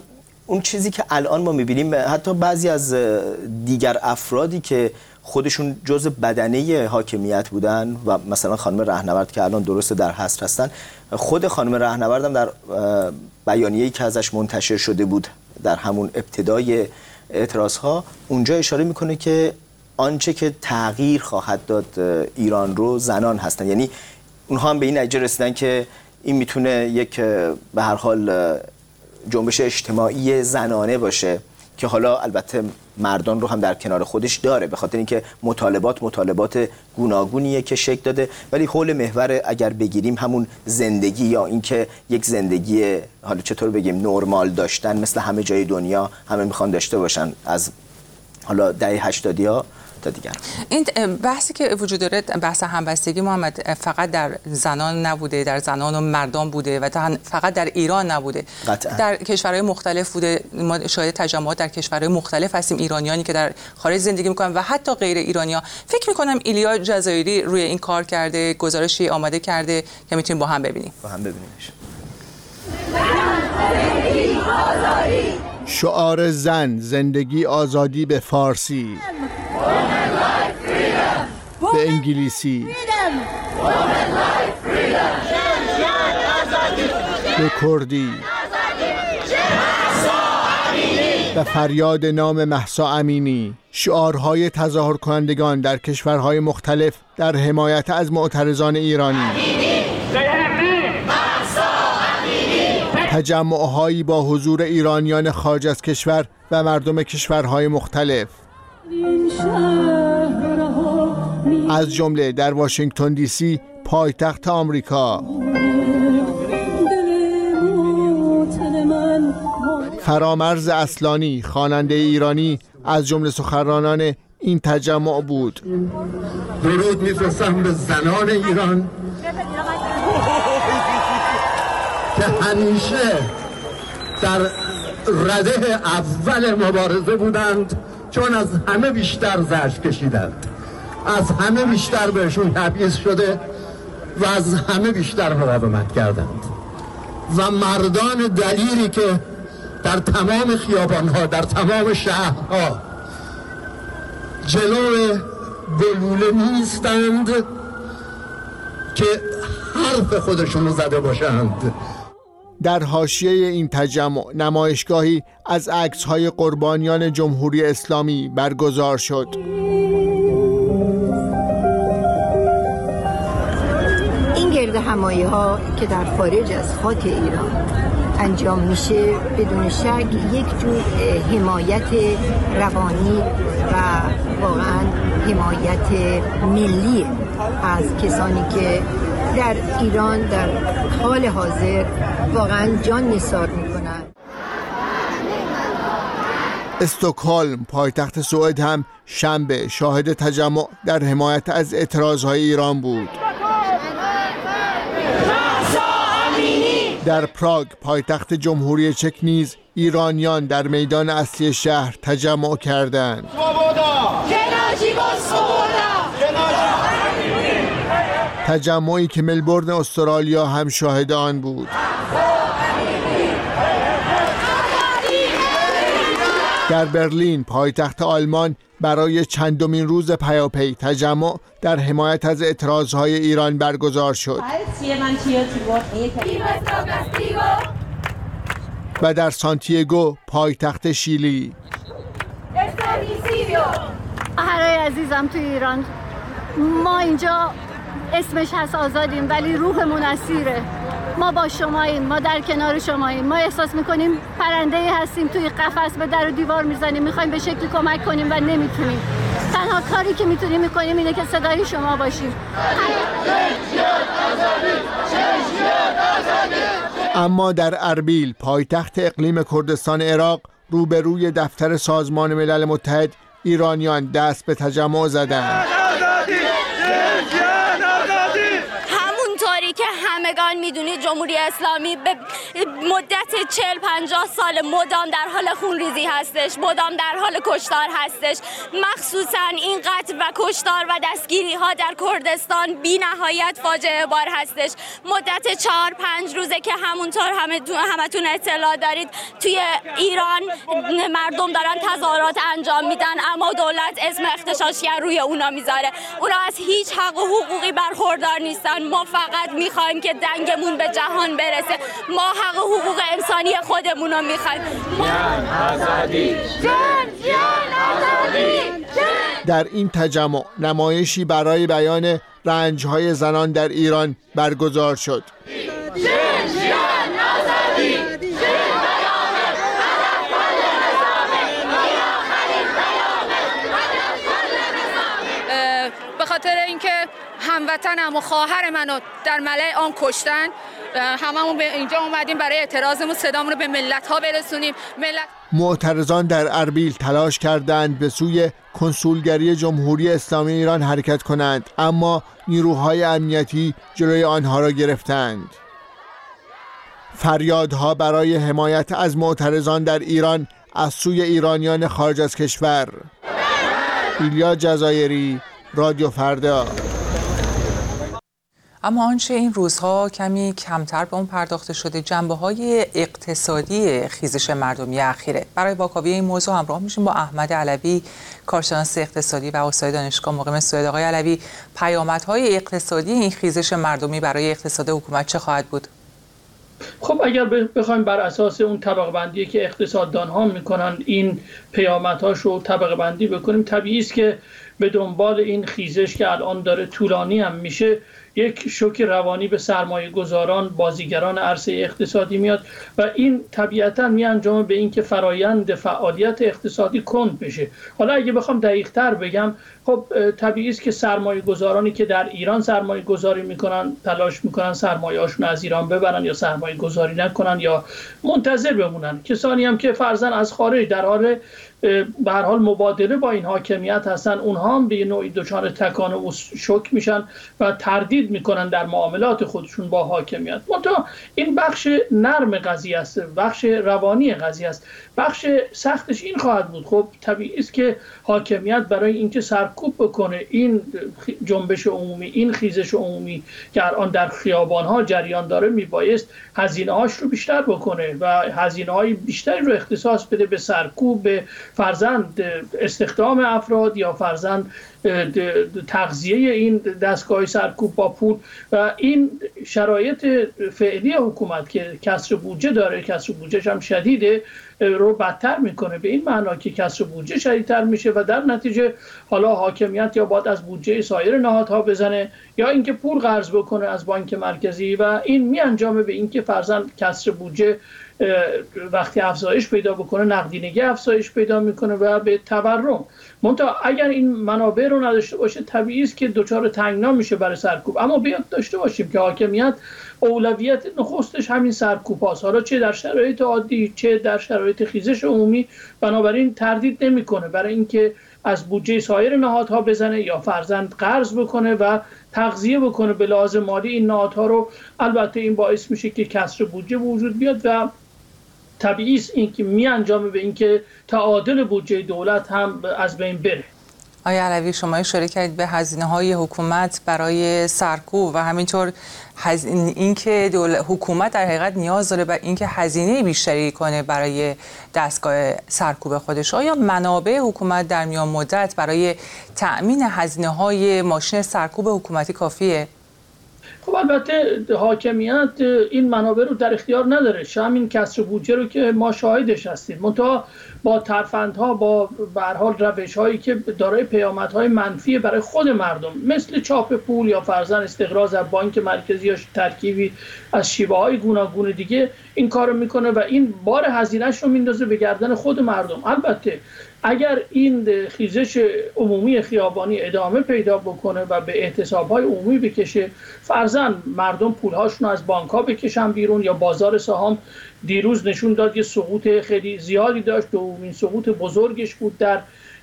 اون چیزی که الان ما میبینیم حتی بعضی از دیگر افرادی که خودشون جزء بدنه حاکمیت بودن و مثلا خانم رهنورد که الان درست در حصر هستن، خود خانم رهنورد هم در بیانیه‌ای که ازش منتشر شده بود در همون ابتدای اعتراضها اونجا اشاره میکنه که آنچه که تغییر خواهد داد ایران رو زنان هستن. یعنی اونها هم به این نتیجه رسیدن که این میتونه یک به هر حال جنبش اجتماعی زنانه باشه که حالا البته مردان رو هم در کنار خودش داره، به خاطر اینکه مطالبات مطالبات گوناگونیه که شکل داده، ولی حول محور اگر بگیریم همون زندگی یا اینکه یک زندگی حالا چطور بگیم نرمال داشتن مثل همه جای دنیا همه میخوان داشته باشن، از حالا دهه هشتادی ها تا دیگر. این بحثی که وجود داره، بحث همبستگی محمد، فقط در زنان نبوده، در زنان و مردان بوده و فقط در ایران نبوده، قطعا. در کشورهای مختلف بوده. ما شاهد تجمعات در کشورهای مختلف هستیم، ایرانیانی که در خارج زندگی میکنن و حتی غیر ایرانیا. فکر میکنم ایلیا جزایری روی این کار کرده، گزارشی آماده کرده که میتونیم با هم ببینیم. با هم ببینیمش. شعار زن، زندگی آزادی به فارسی، به انگلیسی، به کردی، به فریاد نام مهسا امینی. شعارهای تظاهر کنندگان در کشورهای مختلف در حمایت از معترضان ایرانی. تجمعهایی با حضور ایرانیان خارج از کشور و مردم کشورهای مختلف، از جمله در واشنگتن دی سی پایتخت آمریکا. فرامرز اصلانی خواننده ایرانی از جمله سخنرانان این تجمع بود. درود میفرستم به زنان ایران که همیشه در رده اول مبارزه بودند، چون از همه بیشتر زجر کشیدند، از همه بیشتر بهشون تبعیض شده و از همه بیشتر مقاومت کردند و مردان دلیری که در تمام خیابانها، در تمام شهرها جلو گلوله نیستند که حرف خودشون رو زده باشند. در حاشیه این تجمع نمایشگاهی از عکس‌های قربانیان جمهوری اسلامی برگزار شد. این گرد همایی‌ها که در خارج از خاک ایران انجام میشه بدون شک یک جور حمایت روانی و واقعا حمایت ملی از کسانی که در ایران در حال حاضر واقعا جان نثار میکنن. استکهلم پایتخت سوئد هم شنبه شاهد تجمع در حمایت از اعتراضهای ایران بود. در پراگ پایتخت جمهوری چک نیز ایرانیان در میدان اصلی شهر تجمع کردند. تجمعی که ملبورن استرالیا هم شاهد آن بود. در برلین پایتخت آلمان برای چندمین روز پیاپی تجمع در حمایت از اعتراضهای ایران برگزار شد. و در سانتیاگو پایتخت شیلی. هرای عزیزم تو ایران، ما اینجا اسمش هست آزادیم ولی روحمون اسیره. ما با شماییم، ما در کنار شماییم، ما احساس میکنیم پرنده‌ای هستیم توی قفس به در و دیوار میزنیم، میخوایم به شکلی کمک کنیم و نمیتونیم. تنها کاری که میتونیم میکنیم اینه که صدای شما باشیم. اما در اربیل پایتخت اقلیم کردستان عراق روبروی دفتر سازمان ملل متحد ایرانیان دست به تجمع زدند. همونطوری که همگان ایران میدونید جمهوری اسلامی به مدت چهل پنجاه سال مدام در حال خونریزی هستش، مدام در حال کشتار هستش. مخصوصا این قتل و کشتار و دستگیری ها در کردستان بی نهایت فاجعه بار هستش. مدت چهار پنج روزه که همونطور همتون اطلاع دارید توی ایران مردم دارن تظاهرات انجام میدن، اما دولت اسم اغتشاشگر روی اونا میذاره. اونا از هیچ حق و حقوقی برخوردار نیستن. ما فقط میخوایم که دنگمون به جهان برسه. ما حق و حقوق انسانی خودمون رو میخوایم. جان آزادی، جان جان آزادی. در این تجمع نمایشی برای بیان رنج‌های زنان در ایران برگزار شد. به خاطر اینکه هموطنم و خواهر منو در ملأ آن کشتن، هممون به اینجا اومدیم برای اعتراضمون صدامون رو به ملت ها برسونیم. ملت معترضان در اربیل تلاش کردند به سوی کنسولگری جمهوری اسلامی ایران حرکت کنند، اما نیروهای امنیتی جلوی آنها را گرفتند. فریادها برای حمایت از معترضان در ایران از سوی ایرانیان خارج از کشور. ایلیا جزایری، رادیو فردا. اما آنچه این روزها کمی کمتر به اون پرداخته شده جنبه‌های اقتصادی خیزش مردمی اخیره. برای واکاوی این موضوع همراه میشیم با احمد علوی، کارشناس اقتصادی و استاد دانشگاه مقیم سوئد. آقای علوی، پیامدهای اقتصادی این خیزش مردمی برای اقتصاد حکومت چه خواهد بود؟ خب اگر بخوایم بر اساس اون طبقه بندی که اقتصاددان ها میکنن این پیامدهاش رو طبقه بندی بکنیم، طبیعی است که به دنبال این خیزش که الان داره طولانی هم میشه یک شوک روانی به سرمایه گذاران، بازیگران عرصه اقتصادی میاد و این طبیعتا می انجامه به این که فرایند فعالیت اقتصادی کند بشه. حالا اگه بخوام دقیق تر بگم، خب طبیعی است که سرمایه گذارانی که در ایران سرمایه گذاری میکنن تلاش میکنن سرمایه هاشون از ایران ببرن یا سرمایه گذاری نکنن یا منتظر بمونن. کسانی هم که فرضاً از خارج در حال به هر حال مبادله با این حاکمیت هستن، اونها هم به نوعی دچار تکان و شوک میشن و تردید میکنن در معاملات خودشون با حاکمیت. منتها این بخش نرم قضیه است، بخش روانی قضیه است. بخش سختش این خواهد بود، خب طبیعی است که حاکمیت برای اینکه سرکوب بکنه این جنبش عمومی، این خیزش عمومی که الان در خیابان‌ها جریان داره، میبایست هزینه‌هاش رو بیشتر بکنه و هزینه‌های بیشتری رو اختصاص بده به سرکوب، به فرزند استخدام افراد یا فرزند تغذیه این دستگاه سرکوب با پول. و این شرایط فعلی حکومت که کسر بودجه داره، کسر بودجهش هم شدیده، رو بدتر میکنه، به این معنا که کسر بودجه شدیدتر میشه و در نتیجه حالا حاکمیت یا باید از بودجه سایر نهادها بزنه یا اینکه پول قرض بکنه از بانک مرکزی و این میانجامه به اینکه فرضاً کسر بودجه وقتی افزایش پیدا بکنه نقدینگی افزایش پیدا میکنه و به تورم. منتها اگر این منابع رو نداشته باشه طبیعی است که دچار تنگنا میشه برای سرکوب. اما بیاد داشته باشیم که حاکمیت اولویت نخستش همین سرکوب هاست، حالا چه در شرایط عادی چه در شرایط خیزش عمومی. بنابراین تردید نمیکنه برای اینکه از بودجه سایر نهادها بزنه یا فرزند قرض بکنه و تغذیه بکنه به لحاظ مالی این نهادها رو. البته این باعث میشه که کسر بودجه وجود بیاد و طبیعی است این که می انجامه به اینکه تعادل بودجه دولت هم از بین بره. آقای علوی، شما اشاره کردید به هزینه‌های حکومت برای سرکوب و همینطور هزینه اینکه حکومت در حقیقت نیاز داره به اینکه هزینه بیشتری کنه برای دستگاه سرکوب خودش. آیا منابع حکومت در میان مدت برای تأمین هزینه‌های ماشین سرکوب حکومتی کافیه؟ خب البته حاکمیت این منابع رو در اختیار نداره. همین کسر بودجه رو که ما شاهدش هستیم، منتها با ترفندها، با به هر حال روش‌هایی که دارای پیامدهای منفی برای خود مردم مثل چاپ پول یا فرضاً استقراض از بانک مرکزی یا ترکیبی از شیوه‌های گوناگون دیگه این کارو میکنه و این بار هزینه‌اش رو میندازه به گردن خود مردم. البته اگر این خیزش عمومی خیابانی ادامه پیدا بکنه و به اعتصاب‌های عمومی بکشه، فرضاً مردم پولهاشون از بانک‌ها بکشن بیرون یا بازار سهام دیروز نشون داد یه سقوط خیلی زیادی داشت، دومین سقوط بزرگش بود در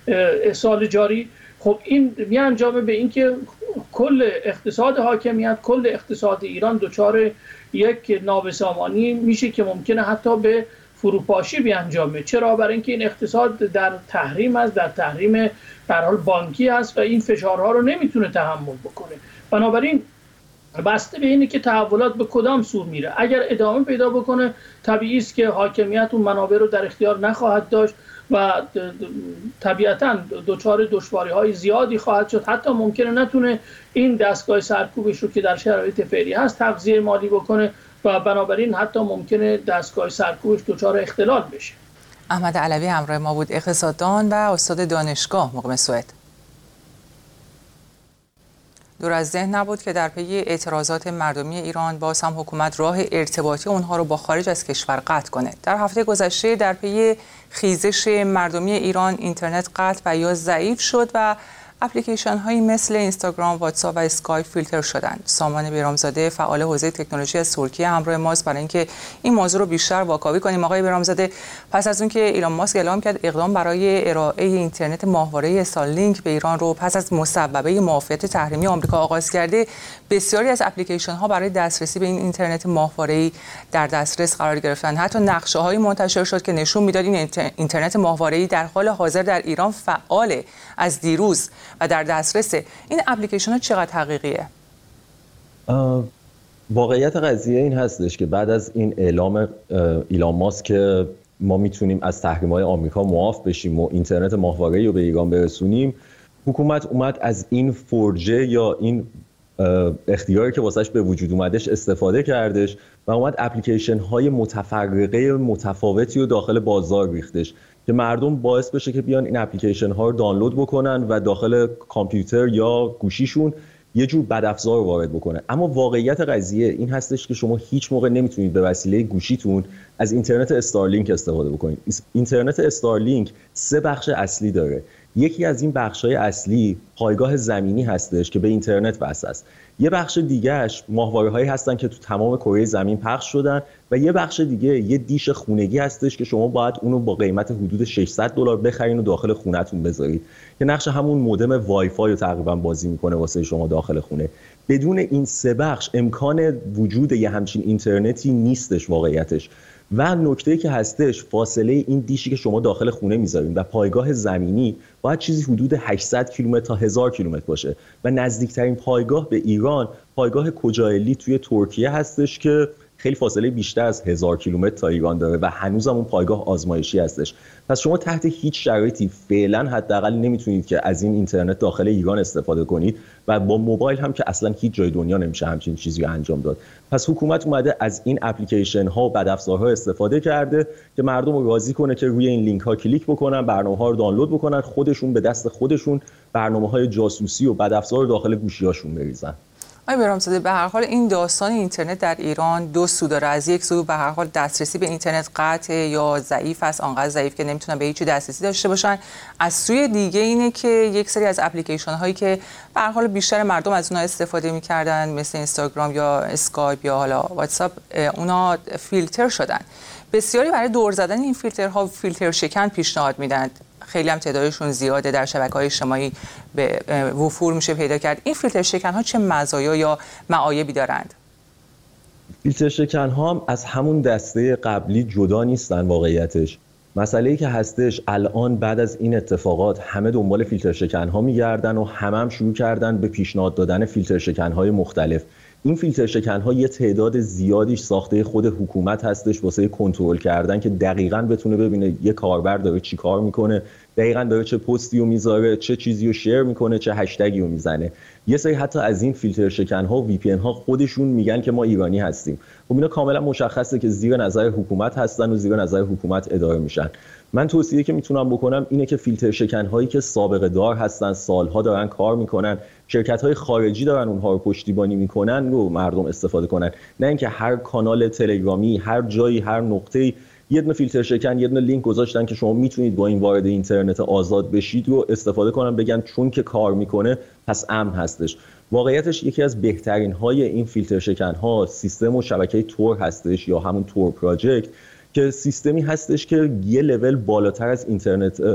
سال جاری. خب این میانجامه به اینکه کل اقتصاد حاکمیت، کل اقتصاد ایران دچار یک نابسامانی میشه که ممکنه حتی به فروپاشی بیانجامه. چرا؟ برای اینکه این اقتصاد در تحریم است، در تحریم به هر حال بانکی است و این فشارها رو نمیتونه تحمل بکنه. بنابراین بسته به اینه که تحولات به کدام سو میره. اگر ادامه پیدا بکنه طبیعی است که حاکمیت اون منابع رو در اختیار نخواهد داشت و طبیعتاً دچار دشواری‌های زیادی خواهد شد. حتی ممکنه نتونه این دستگاه سرکوبش رو که در شرایط فعلی هست تغذیه مالی بکنه و بنابراین حتی ممکنه دستگاه سرکوبش دچار اختلال بشه. احمد علوی همراه ما بود، اقتصاددان و استاد دانشگاه مقیم سوئد. دور از ذهن نبود که در پی اعتراضات مردمی ایران باز هم حکومت راه ارتباطی اونها رو با خارج از کشور قطع کنه. در هفته گذشته در پی خیزش مردمی ایران اینترنت قطع و یا ضعیف شد و اپلیکیشن هایی مثل اینستاگرام، واتساپ و اسکایپ فیلتر شدند. سامان بیرامزاده فعال حوزه تکنولوژی از ترکیه همراه ماست برای اینکه این موضوع رو بیشتر واکاوی کنیم. آقای بیرامزاده، پس از اون که ایلان ماسک اعلام کرد اقدام برای ارائه اینترنت ماهواره استارلینک به ایران رو پس از مصوبه معافیت تحریمی آمریکا آغاز کرده، بسیاری از اپلیکیشن ها برای دسترسی به این اینترنت ماهواره‌ای در دسترس قرار گرفتن. حتی نقشه هایی منتشر شد که نشون میداد این اینترنت ماهواره‌ای در حال حاضر در ایران فعاله از دیروز و در دسترس. این اپلیکیشن ها چقدر حقیقیه؟ واقعیت قضیه این هستش که بعد از این اعلام ایلان ماسک که ما میتونیم از تحریم‌های آمریکا معاف بشیم و اینترنت ماهواره‌ای رو به ایران برسونیم، حکومت اومد از این فرجه یا این اختیاری که واسش به وجود اومدش استفاده کردش و اومد اپلیکیشن های متفرقه متفاوتی رو داخل بازار ریختش که مردم باعث بشه که بیان این اپلیکیشن ها رو دانلود بکنن و داخل کامپیوتر یا گوشیشون یه جور بدافزار رو وارد بکنه. اما واقعیت قضیه این هستش که شما هیچ موقع نمیتونید به وسیله گوشیتون از اینترنت استارلینک استفاده بکنید. اینترنت استارلینک سه بخش اصلی داره. یکی از این بخش‌های اصلی پایگاه زمینی هستش که به اینترنت وصل است. یه بخش دیگه‌اش ماهواره‌هایی هستن که تو تمام کره زمین پخش شدن و یه بخش دیگه یه دیش خونگی هستش که شما باید اونو با قیمت حدود ششصد دلار بخرین و داخل خونه‌تون بذارید که نقش همون مودم وای فای رو تقریبا بازی میکنه واسه شما داخل خونه. بدون این سه بخش امکان وجود یه همچین اینترنتی نیستش واقعیتش. و نکته‌ای که هستش فاصله این دیشی که شما داخل خونه میذارین و پایگاه زمینی باید چیزی حدود هشتصد کیلومتر تا هزار کیلومتر باشه و نزدیکترین پایگاه به ایران پایگاه کوجایلی توی ترکیه هستش که خیلی فاصله بیشتر از هزار کیلومتر تا ایران داره و هنوزم اون پایگاه آزمایشی هستش. پس شما تحت هیچ شرایطی فعلا حداقل نمیتونید که از این اینترنت داخل ایران استفاده کنید و با موبایل هم که اصلا هیچ جای دنیا نمیشه همچین چیزی رو انجام داد. پس حکومت اومده از این اپلیکیشن ها و بدافزارها استفاده کرده که مردم رو راضی کنه که روی این لینک ها کلیک بکنن، برنامه ها رو دانلود بکنن، خودشون به دست خودشون برنامه های جاسوسی و بدافزار رو داخل گوشی‌هاشون بریزن. آقای بیرامزاده، به هر حال این داستان اینترنت در ایران دو سو داره. از یک سو به هر حال دسترسی به اینترنت قطع یا ضعیف است، آنقدر ضعیف که نمیتونن به هیچ دسترسی داشته باشن. از سوی دیگه اینه که یک سری از اپلیکیشن هایی که به هر حال بیشتر مردم از اونها استفاده میکردن مثل اینستاگرام یا اسکایپ یا حالا واتساپ، اونا فیلتر شدن. بسیاری برای دور زدن این فیلترها فیلتر شکن پیشنهاد میدن. خیلی هم تعدادشون زیاده، در شبکه‌های اجتماعی به وفور میشه پیدا کرد. این فیلتر شکن‌ها چه مزایا یا معایبی دارند؟ فیلتر شکن‌ها هم از همون دسته قبلی جدا نیستن واقعیتش. مسئله‌ای که هستش الان بعد از این اتفاقات همه دنبال فیلتر شکن‌ها میگردن و همه هم شروع کردن به پیشنهاد دادن فیلتر شکن‌های مختلف. این فیلتر شکن‌ها یه تعداد زیادیش ساخته خود حکومت هستش واسه کنترل کردن که دقیقاً بتونه ببینه یه کاربر داره چی کار میکنه، دقیقاً داره چه پستی رو میذاره، چه چیزی رو شیر میکنه، چه هشتگی رو میزنه. یه سری حتی از این فیلتر شکن‌ها و وی پی ان ها خودشون میگن که ما ایرانی هستیم. خب اینا کاملا مشخصه که زیر نظر حکومت هستن و زیر نظر حکومت اداره میشن. من توصیه که میتونم بکنم اینه که فیلتر شکن هایی که سابقه دار هستن، سالها دارن کار میکنن، شرکت های خارجی دارن اونها رو پشتیبانی میکنن رو مردم استفاده کنن، نه اینکه هر کانال تلگرامی، هر جایی، هر نقطه‌ای یه دونه فیلتر شکن، یه دونه لینک گذاشتن که شما میتونید با این وارد اینترنت آزاد بشید رو استفاده کنن، بگن چون که کار میکنه پس امن هستش. واقعیتش یکی از بهترین های این فیلتر شکن ها سیستم و شبکه تور هستش یا همون تور پراجکت که سیستمی هستش که یه لول بالاتر از اینترنت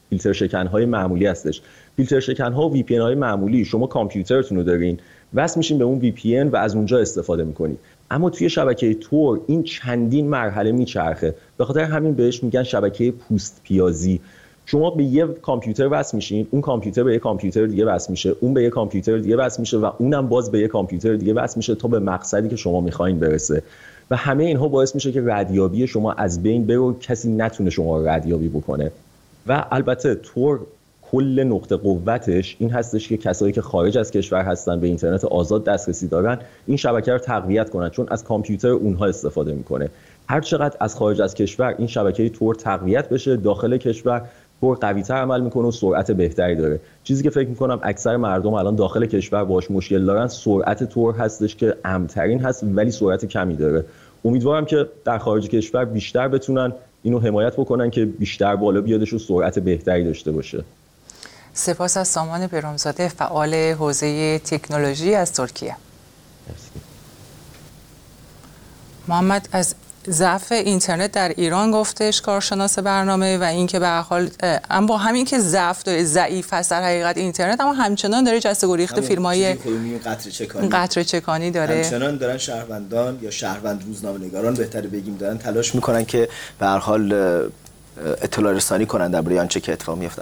فیلتر شکن‌های معمولی هستش. فیلتر شکن‌ها و وی پی ان های معمولی شما کامپیوترتون رو دارین، وصل میشین به اون وی پی ان و از اونجا استفاده میکنید. اما توی شبکه تور این چندین مرحله میچرخه، به خاطر همین بهش میگن شبکه پوست پیازی. شما به یه کامپیوتر وصل میشین، اون کامپیوتر به یه کامپیوتر دیگه وصل میشه، اون به یه کامپیوتر دیگه وصل میشه و اونم باز به یه کامپیوتر دیگه وصل میشه تا به مقصدی که شما میخواین برسه. و همه اینها باعث میشه که ردیابی شما از بین بره و کسی نتونه شما رو ردیابی بکنه. و البته تور کل نقطه قوتش این هستش که کسایی که خارج از کشور هستن به اینترنت آزاد دسترسی دارن این شبکه رو تقویت کنن، چون از کامپیوتر اونها استفاده میکنه. هر چقدر از خارج از کشور این شبکه تور تقویت بشه، داخل کشور تور قوی‌تر عمل میکنه و سرعت بهتری داره. چیزی که فکر میکنم اکثر مردم الان داخل کشور باهاش مشکل دارن سرعت تور هستش که امن‌ترین هست ولی سرعت کمی داره. امیدوارم که در خارج کشور بیشتر بتونن اینو حمایت بکنن که بیشتر بالا بیادش و سرعت بهتری داشته باشه. سپاس از سامان برامزاده، فعال حوزه تکنولوژی از ترکیه. محمد از ضعف اینترنت در ایران گفتش کارشناس برنامه و اینکه به هر حال اما با همین که ضعف داره، ضعیف هست در حقیقت اینترنت، اما همچنان داره جست و گریخت فیلم‌های قطره چکانی قطره چکانی داره. همچنان دارن شهروندان یا شهروند روزنامه‌نگاران بهتر بگیم دارن تلاش میکنن که به هر حال اطلاع رسانی کنن درباره آنچه که اتفاق میفته.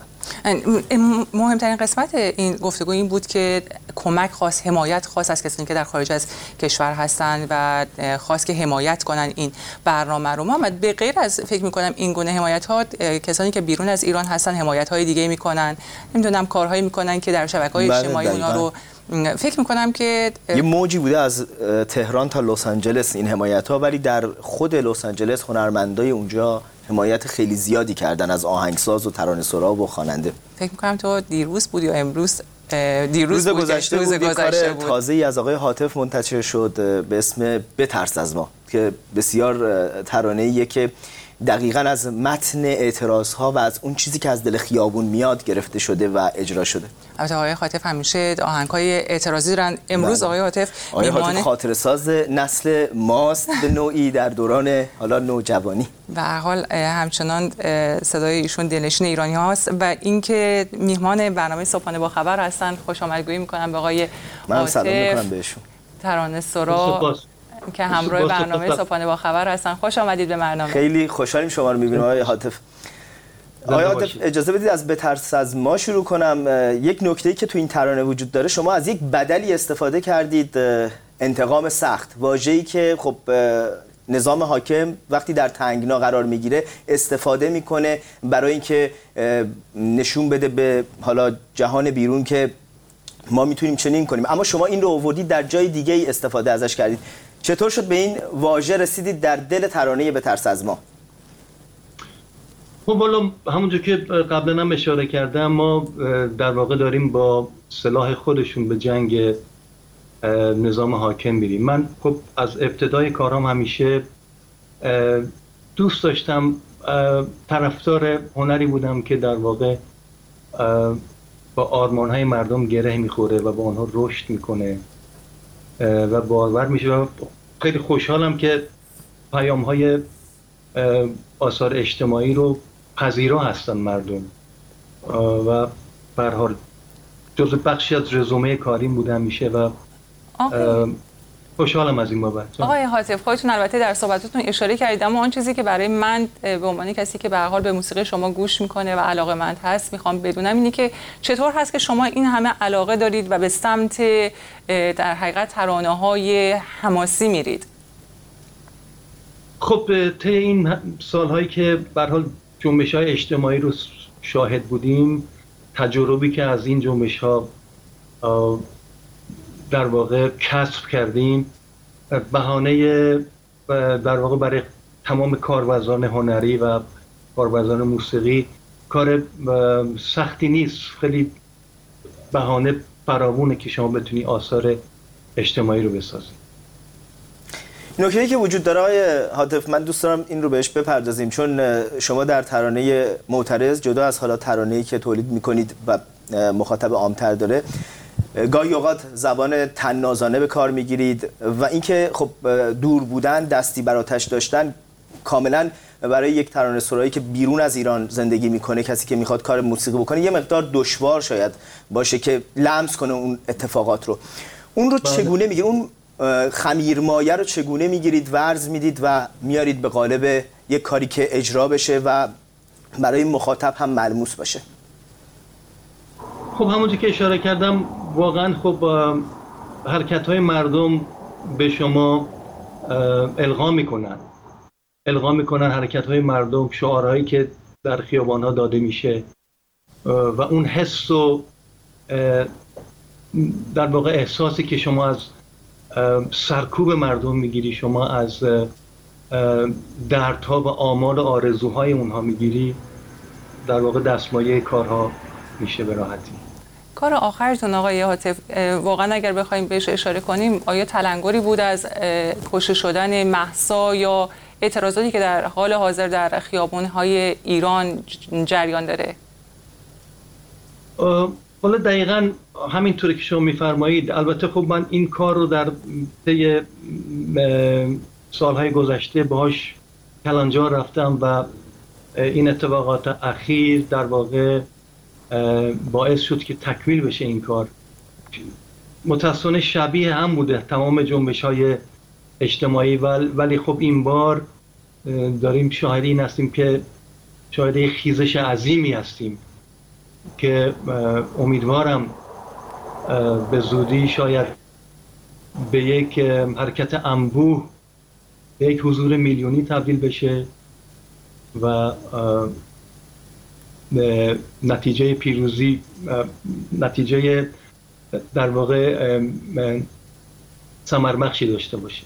مهمترین قسمت این گفتگو این بود که کمک خواست، حمایت خواست از کسانی که در خارج از کشور هستند و خواست که حمایت کنن این برنامه رو. محمد، به غیر از فکر میکنم این گونه حمایت ها، کسانی که بیرون از ایران هستن حمایت های دیگه میکنن، نمیدونم کارهایی میکنن که در شبکه‌های اجتماعی اونا رو فکر میکنم که یه موجی بوده از تهران تا لس آنجلس این حمایت ها، ولی در خود لس آنجلس هنرمندای اونجا حمایت خیلی زیادی کردن از آهنگساز و ترانه‌سرا و خواننده. فکر می‌کنم تو دیروز بود یا امروز دیروز روز گذشته روز بود گذشته بود تازه‌ای از آقای هاتف منتشر شد به اسم بترس از ما که بسیار ترانه‌ایه که دقیقاً از متن اعتراض‌ها و از اون چیزی که از دل خیابون میاد گرفته شده و اجرا شده. البته آقای هاتف همیشه آهنگ‌های اعتراضی دارن. امروز آقای هاتف آقای هاتف خاطره‌ساز نسل ماست به نوعی در دوران حالا نوجوانی. به هر حال همچنان صدای ایشون دلنشین ایرانی هاست و اینکه میهمان برنامه صبحانه با خبر هستن. خوش آمدگویی می‌کنم به آقای من سلام می‌کنم بهشون. ترانه‌سرا که همراه برنامه صبحانه با خبر هستن. خوش آمدید به برنامه. خیلی خوشحالیم شما رو می‌بینیم آقای هاتف. آقای هاتف اجازه بدید از بترس از ما شروع کنم. یک نکته‌ای که تو این ترانه وجود داره، شما از یک بدلی استفاده کردید، انتقام سخت، واژه‌ای که خب نظام حاکم وقتی در تنگنا قرار میگیره استفاده میکنه برای اینکه نشون بده به حالا جهان بیرون که ما میتونیم چنین کنیم، اما شما این رو آوردید در جای دیگه ای استفاده ازش کردید. چطور شد به این واژه رسیدید در دل ترانه بترس از ما؟ خب والا همونجور که قبلا هم اشاره کردم، ما در واقع داریم با سلاح خودشون به جنگ نظام حاکم میریم. من خب از ابتدای کارام همیشه دوست داشتم، طرفدار هنری بودم که در واقع با آرمان‌های مردم گره میخوره و با آنها رشد میکنه و بارور میشه و خیلی خوشحالم که پیام‌های آثار اجتماعی رو پذیرا هستن مردم و به هر حال جزء بخشی از رزومه کاریم بوده میشه و خوشحالم از این بابت. آقای هاتف، خودتون البته در صحبتتون اشاره کردید، اما آن چیزی که برای من به عنوان کسی که به هر حال به موسیقی شما گوش میکنه و علاقه‌مند هست میخوام بدونم اینی که چطور هست که شما این همه علاقه دارید و به سمت در حقیقت ترانه‌های حماسی میرید؟ خب طی این سالهایی که به هر حال جنبش‌های اجتماعی رو شاهد بودیم، تجربی که از این جنبش‌ها در واقع کسب کردیم، بهانه در واقع برای تمام کارورزان هنری و کارورزان موسیقی کار سختی نیست. خیلی بهانه فراوونه که شما بتونی آثار اجتماعی رو بسازید. نکته‌ای که وجود داره آقای هاتف، من دوست دارم این رو بهش بپردازیم، چون شما در ترانه معترض جدا از حالا ترانه‌ای که تولید می‌کنید و مخاطب عام‌تر داره، گاهی اوقات زبان طنازانه به کار میگیرید و اینکه خب دور بودن، دستی بر آتش داشتن کاملا برای یک ترانه‌سرایی که بیرون از ایران زندگی میکنه، کسی که میخواد کار موسیقی بکنه، یه مقدار دشوار شاید باشه که لمس کنه اون اتفاقات رو. اون رو بله. چگونه میگیرید؟ اون خمیرمایه رو چگونه میگیرید، ورز میدید و میارید به قالب یک کاری که اجرا بشه و برای مخاطب هم ملموس باشه؟ خب همونجور که اشاره کردم واقعا خب حرکت‌های مردم به شما القا میکنن القا میکنن حرکت‌های مردم، شعارهایی که در خیابان‌ها داده میشه و اون حس و در واقع احساسی که شما از سرکوب مردم میگیری، شما از دردها و آمال و آرزوهای اونها میگیری، در واقع دستمایه کارها میشه به راحتی. کار آخرتون آقای هاتف، واقعا اگر بخوایم بهش اشاره کنیم، آیا تلنگری بود از کشته شدن مهسا یا اعتراضاتی که در حال حاضر در خیابان‌های ایران جریان داره؟ حالا دقیقاً همینطوری که شما میفرمایید. البته خب من این کار رو در طی سالهای گذشته باهاش کلنجار رفتم و این اتفاقات اخیر در واقع باعث شد که تکمیل بشه این کار. متأسفانه شبیه هم بوده تمام جنبش‌های اجتماعی، ولی خب این بار داریم شاهد این هستیم که شاهد خیزش عظیمی هستیم که امیدوارم به زودی شاید به یک حرکت انبوه، به یک حضور میلیونی تبدیل بشه و نتیجه پیروزی، نتیجه در واقع ثمربخشی داشته باشه.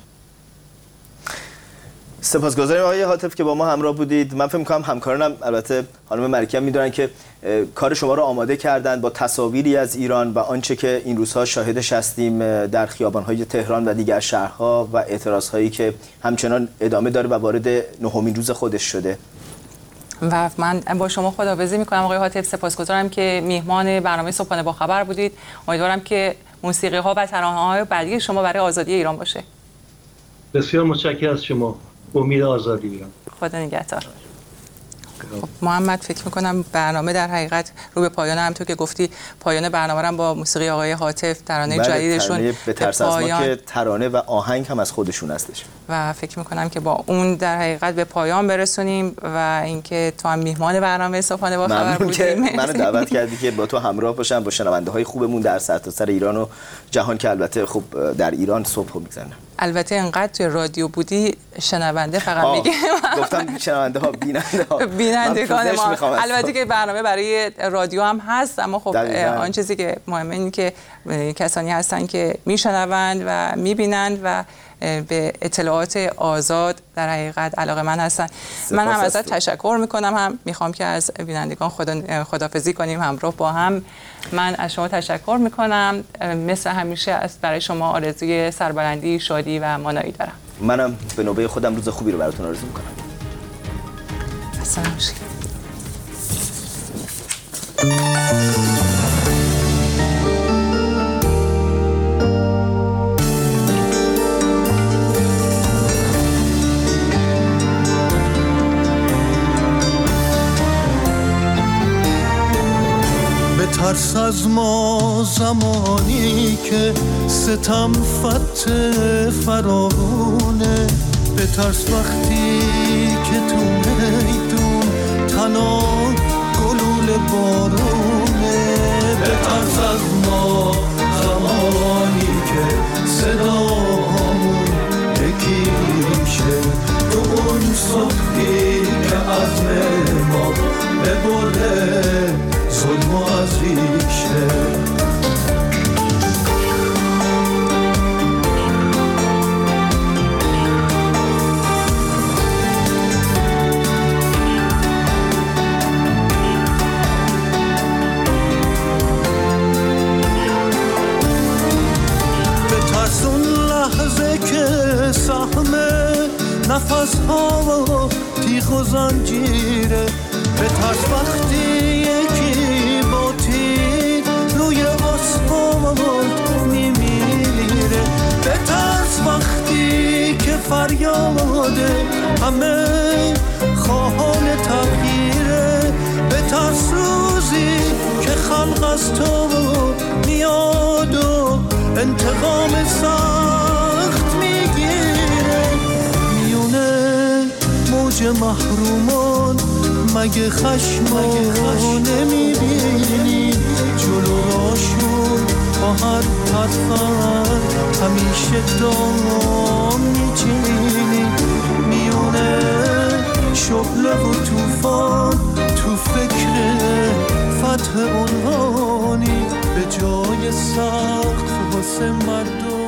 سپاسگزارم آقای هاتف که با ما همراه بودید. من فکر می‌کنم همکارانم، البته خانم ملکی هم می‌دونن که کار شما رو آماده کردن با تصاویری از ایران و آنچه که این روزها شاهدش هستیم در خیابان‌های تهران و دیگر شهرها و اعتراض‌هایی که همچنان ادامه داره و وارد نهمین روز خودش شده. و من با شما خداحافظی می‌کنم آقای هاتف. سپاسگزارم که میهمان برنامه صبحانه با خبر بودید. امیدوارم که موسیقی‌ها و ترانه‌های بعدی شما برای آزادی ایران باشه. بسیار متشکرم از شما. امید آزادی ایران. خدا نگهدار. خب محمد، فکر میکنم برنامه در حقیقت رو به پایان، همونطور که گفتی پایان برنامه رو با موسیقی آقای هاتف، ترانه بله، جدیدشون به ترس از ما که ترانه و آهنگ هم از خودشون هستش و فکر میکنم که با اون در حقیقت به پایان برسونیم و اینکه تو هم میهمان برنامه صبحانه با خبر بودی که منو دعوت کردی که با تو همراه باشم با شنونده های خوبمون در سرتاسر ایران و جهان که البته خب در ایران صبح میگذرونم. البته انقدر توی رادیو بودی شنونده فقط میگه، گفتم شنونده ها بیننده ها بینندگان ما. البته که برنامه برای رادیو هم هست، اما خب آن چیزی که مهمه اینه که کسانی هستن که میشنوند و میبینند و به اطلاعات آزاد در حقیقت علاقه من هستن. من هم ازت تشکر میکنم، هم میخوام که از بینندگان خدا خدافظی کنیم همراه با هم. من از شما تشکر میکنم، مثل همیشه از برای شما آرزوی سربلندی، شادی و مانایی دارم. منم به نوبه خودم روز خوبی رو براتون آرزو میکنم. سلام باشید. ترس از ما زمانی که ستم فتح فراونه، به ترس وقتی که تو میدون تنها گلول بارونه، به ترس از ما زمانی که صدامون یکی میشه، تو اون صبحی که عزم ما ببرده ظلم و از ریشه. به ترس اون لحظه که سهم نفس ها و تیغ و زنجیره، به ترس وقتی یکی با تیر روی آسفالت میمیره، به ترس وقتی که فریاد همه خلق از تو میاد و انتقام سخت میگیره. میونه موج محرومان مگه خشمو نمیبینی؟ جلو راشون با هر حرفن همیشه دام میچینی. میونه شعله و توفان تو فکر فتح اونهانی به جای سخت واسه مردم